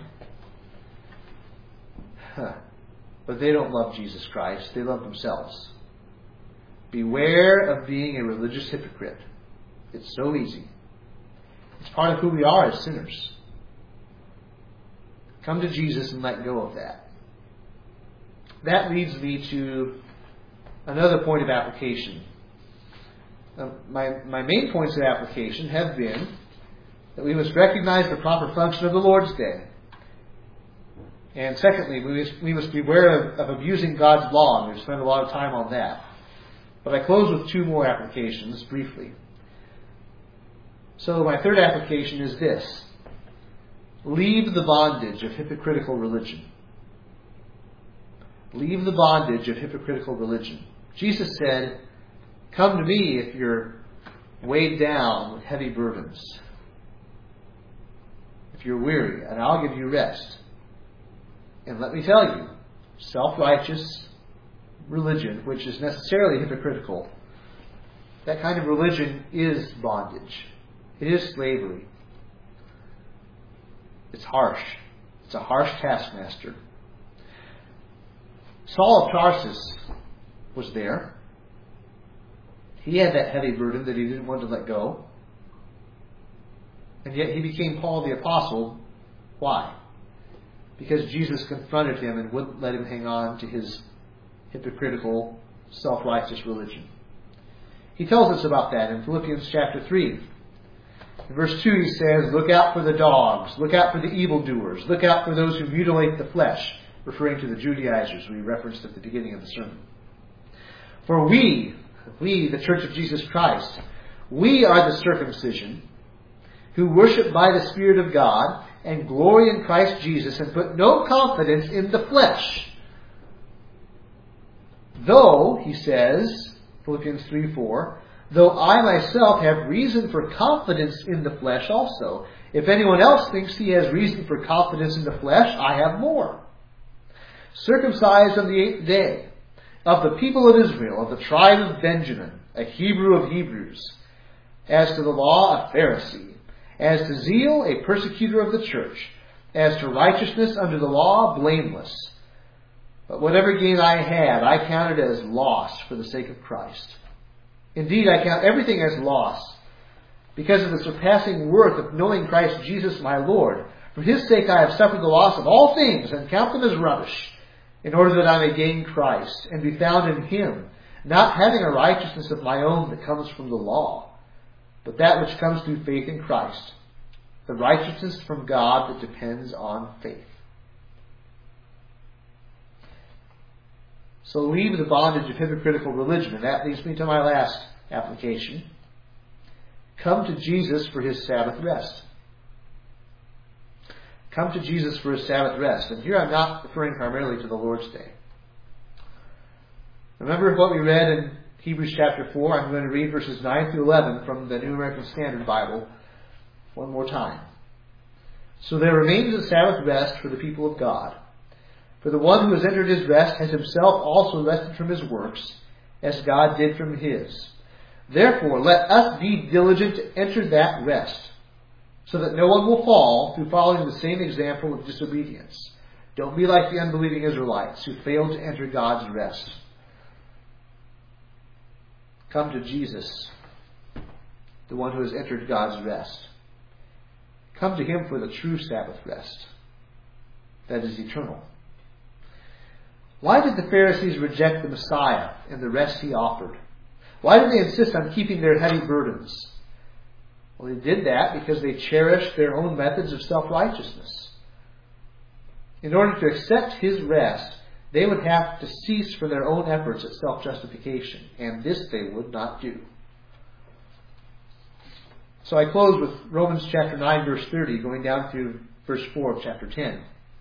but they don't love Jesus Christ. They love themselves. Beware of being a religious hypocrite. It's so easy. It's part of who we are as sinners. Come to Jesus and let go of that. That leads me to another point of application. Uh, my, my main points of application have been that we must recognize the proper function of the Lord's Day. And secondly, we must, we must beware of, of abusing God's law, and we've spent a lot of time on that. But I close with two more applications briefly. So my third application is this. Leave the bondage of hypocritical religion. Leave the bondage of hypocritical religion. Jesus said, come to me if you're weighed down with heavy burdens. If you're weary, and I'll give you rest. And let me tell you, self-righteous religion, which is necessarily hypocritical, that kind of religion is bondage. It is slavery. It's harsh. It's a harsh taskmaster. Saul of Tarsus was there. He had that heavy burden that he didn't want to let go. And yet he became Paul the Apostle. Why? Because Jesus confronted him and wouldn't let him hang on to his hypocritical, self-righteous religion. He tells us about that in Philippians chapter three. In verse two he says, "Look out for the dogs, look out for the evildoers, look out for those who mutilate the flesh," referring to the Judaizers we referenced at the beginning of the sermon. "For we, we, the Church of Jesus Christ, we are the circumcision, who worship by the Spirit of God, and glory in Christ Jesus, and put no confidence in the flesh. Though," he says, Philippians three four, "though I myself have reason for confidence in the flesh also. If anyone else thinks he has reason for confidence in the flesh, I have more. Circumcised on the eighth day, of the people of Israel, of the tribe of Benjamin, a Hebrew of Hebrews. As to the law, a Pharisee. As to zeal, a persecutor of the church. As to righteousness under the law, blameless. But whatever gain I had, I counted as loss for the sake of Christ. Indeed, I count everything as loss, because of the surpassing worth of knowing Christ Jesus my Lord. For his sake I have suffered the loss of all things, and count them as rubbish, in order that I may gain Christ, and be found in him, not having a righteousness of my own that comes from the law, but that which comes through faith in Christ, the righteousness from God that depends on faith." So leave the bondage of hypocritical religion, and that leads me to my last application. Come to Jesus for his Sabbath rest. Come to Jesus for his Sabbath rest. And here I'm not referring primarily to the Lord's Day. Remember what we read in Hebrews chapter four? I'm going to read verses nine through eleven from the New American Standard Bible one more time. "So there remains a Sabbath rest for the people of God. For the one who has entered his rest has himself also rested from his works, as God did from his. Therefore, let us be diligent to enter that rest, so that no one will fall through following the same example of disobedience. Don't be like the unbelieving Israelites who failed to enter God's rest." Come to Jesus, the one who has entered God's rest. Come to him for the true Sabbath rest, that is eternal. Why did the Pharisees reject the Messiah and the rest he offered? Why did they insist on keeping their heavy burdens? Well, they did that because they cherished their own methods of self-righteousness. In order to accept his rest, they would have to cease from their own efforts at self-justification, and this they would not do. So I close with Romans chapter nine, verse thirty, going down through verse four of chapter ten.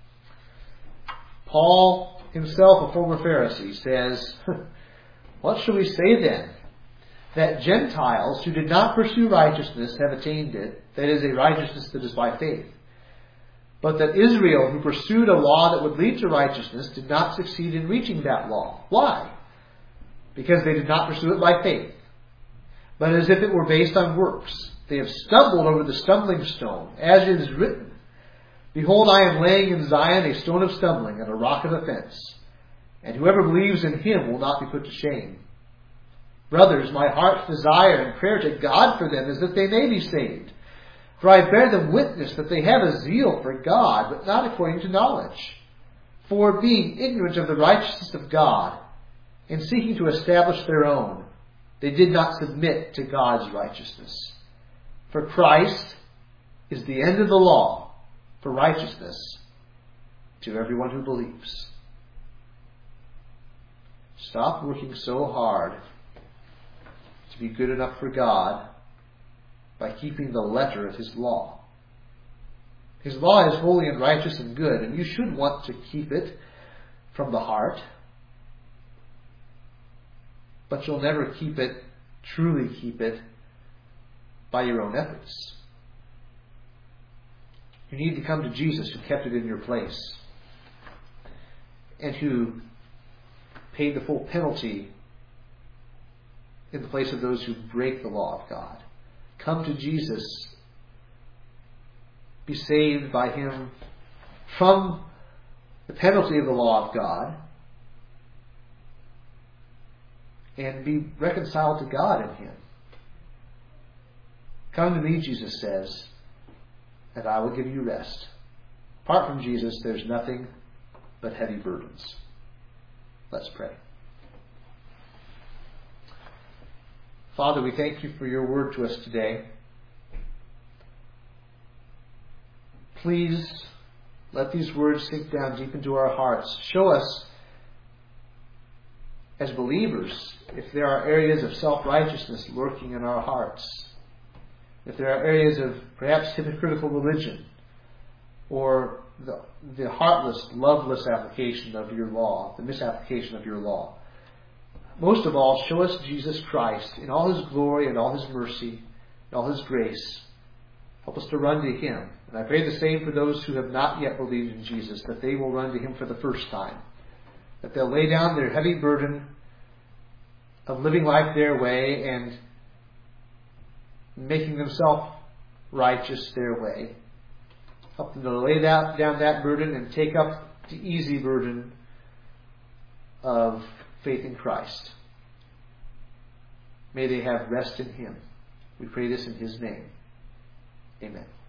Paul, himself a former Pharisee, says, "What shall we say then? That Gentiles who did not pursue righteousness have attained it, that is, a righteousness that is by faith. But that Israel, who pursued a law that would lead to righteousness, did not succeed in reaching that law. Why? Because they did not pursue it by faith, but as if it were based on works. They have stumbled over the stumbling stone, as it is written, 'Behold, I am laying in Zion a stone of stumbling and a rock of offense, and whoever believes in him will not be put to shame.' Brothers, my heart's desire and prayer to God for them is that they may be saved. For I bear them witness that they have a zeal for God, but not according to knowledge. For being ignorant of the righteousness of God, and seeking to establish their own, they did not submit to God's righteousness. For Christ is the end of the law for righteousness to everyone who believes." Stop working so hard to be good enough for God by keeping the letter of his law. His law is holy and righteous and good, and you should want to keep it from the heart. But you'll never keep it, truly keep it, by your own efforts. You need to come to Jesus, who kept it in your place, and who paid the full penalty in the place of those who break the law of God. Come to Jesus. Be saved by him from the penalty of the law of God, and be reconciled to God in him. Come to me, Jesus says, and I will give you rest. Apart from Jesus, there's nothing but heavy burdens. Let's pray. Father, we thank you for your word to us today. Please let these words sink down deep into our hearts. Show us, as believers, if there are areas of self-righteousness lurking in our hearts, if there are areas of perhaps hypocritical religion, or the, the heartless, loveless application of your law, the misapplication of your law. Most of all, show us Jesus Christ in all His glory and all His mercy and all His grace. Help us to run to Him. And I pray the same for those who have not yet believed in Jesus, that they will run to Him for the first time. That they'll lay down their heavy burden of living life their way and making themselves righteous their way. Help them to lay that, down that burden and take up the easy burden of faith in Christ. May they have rest in Him. We pray this in His name. Amen.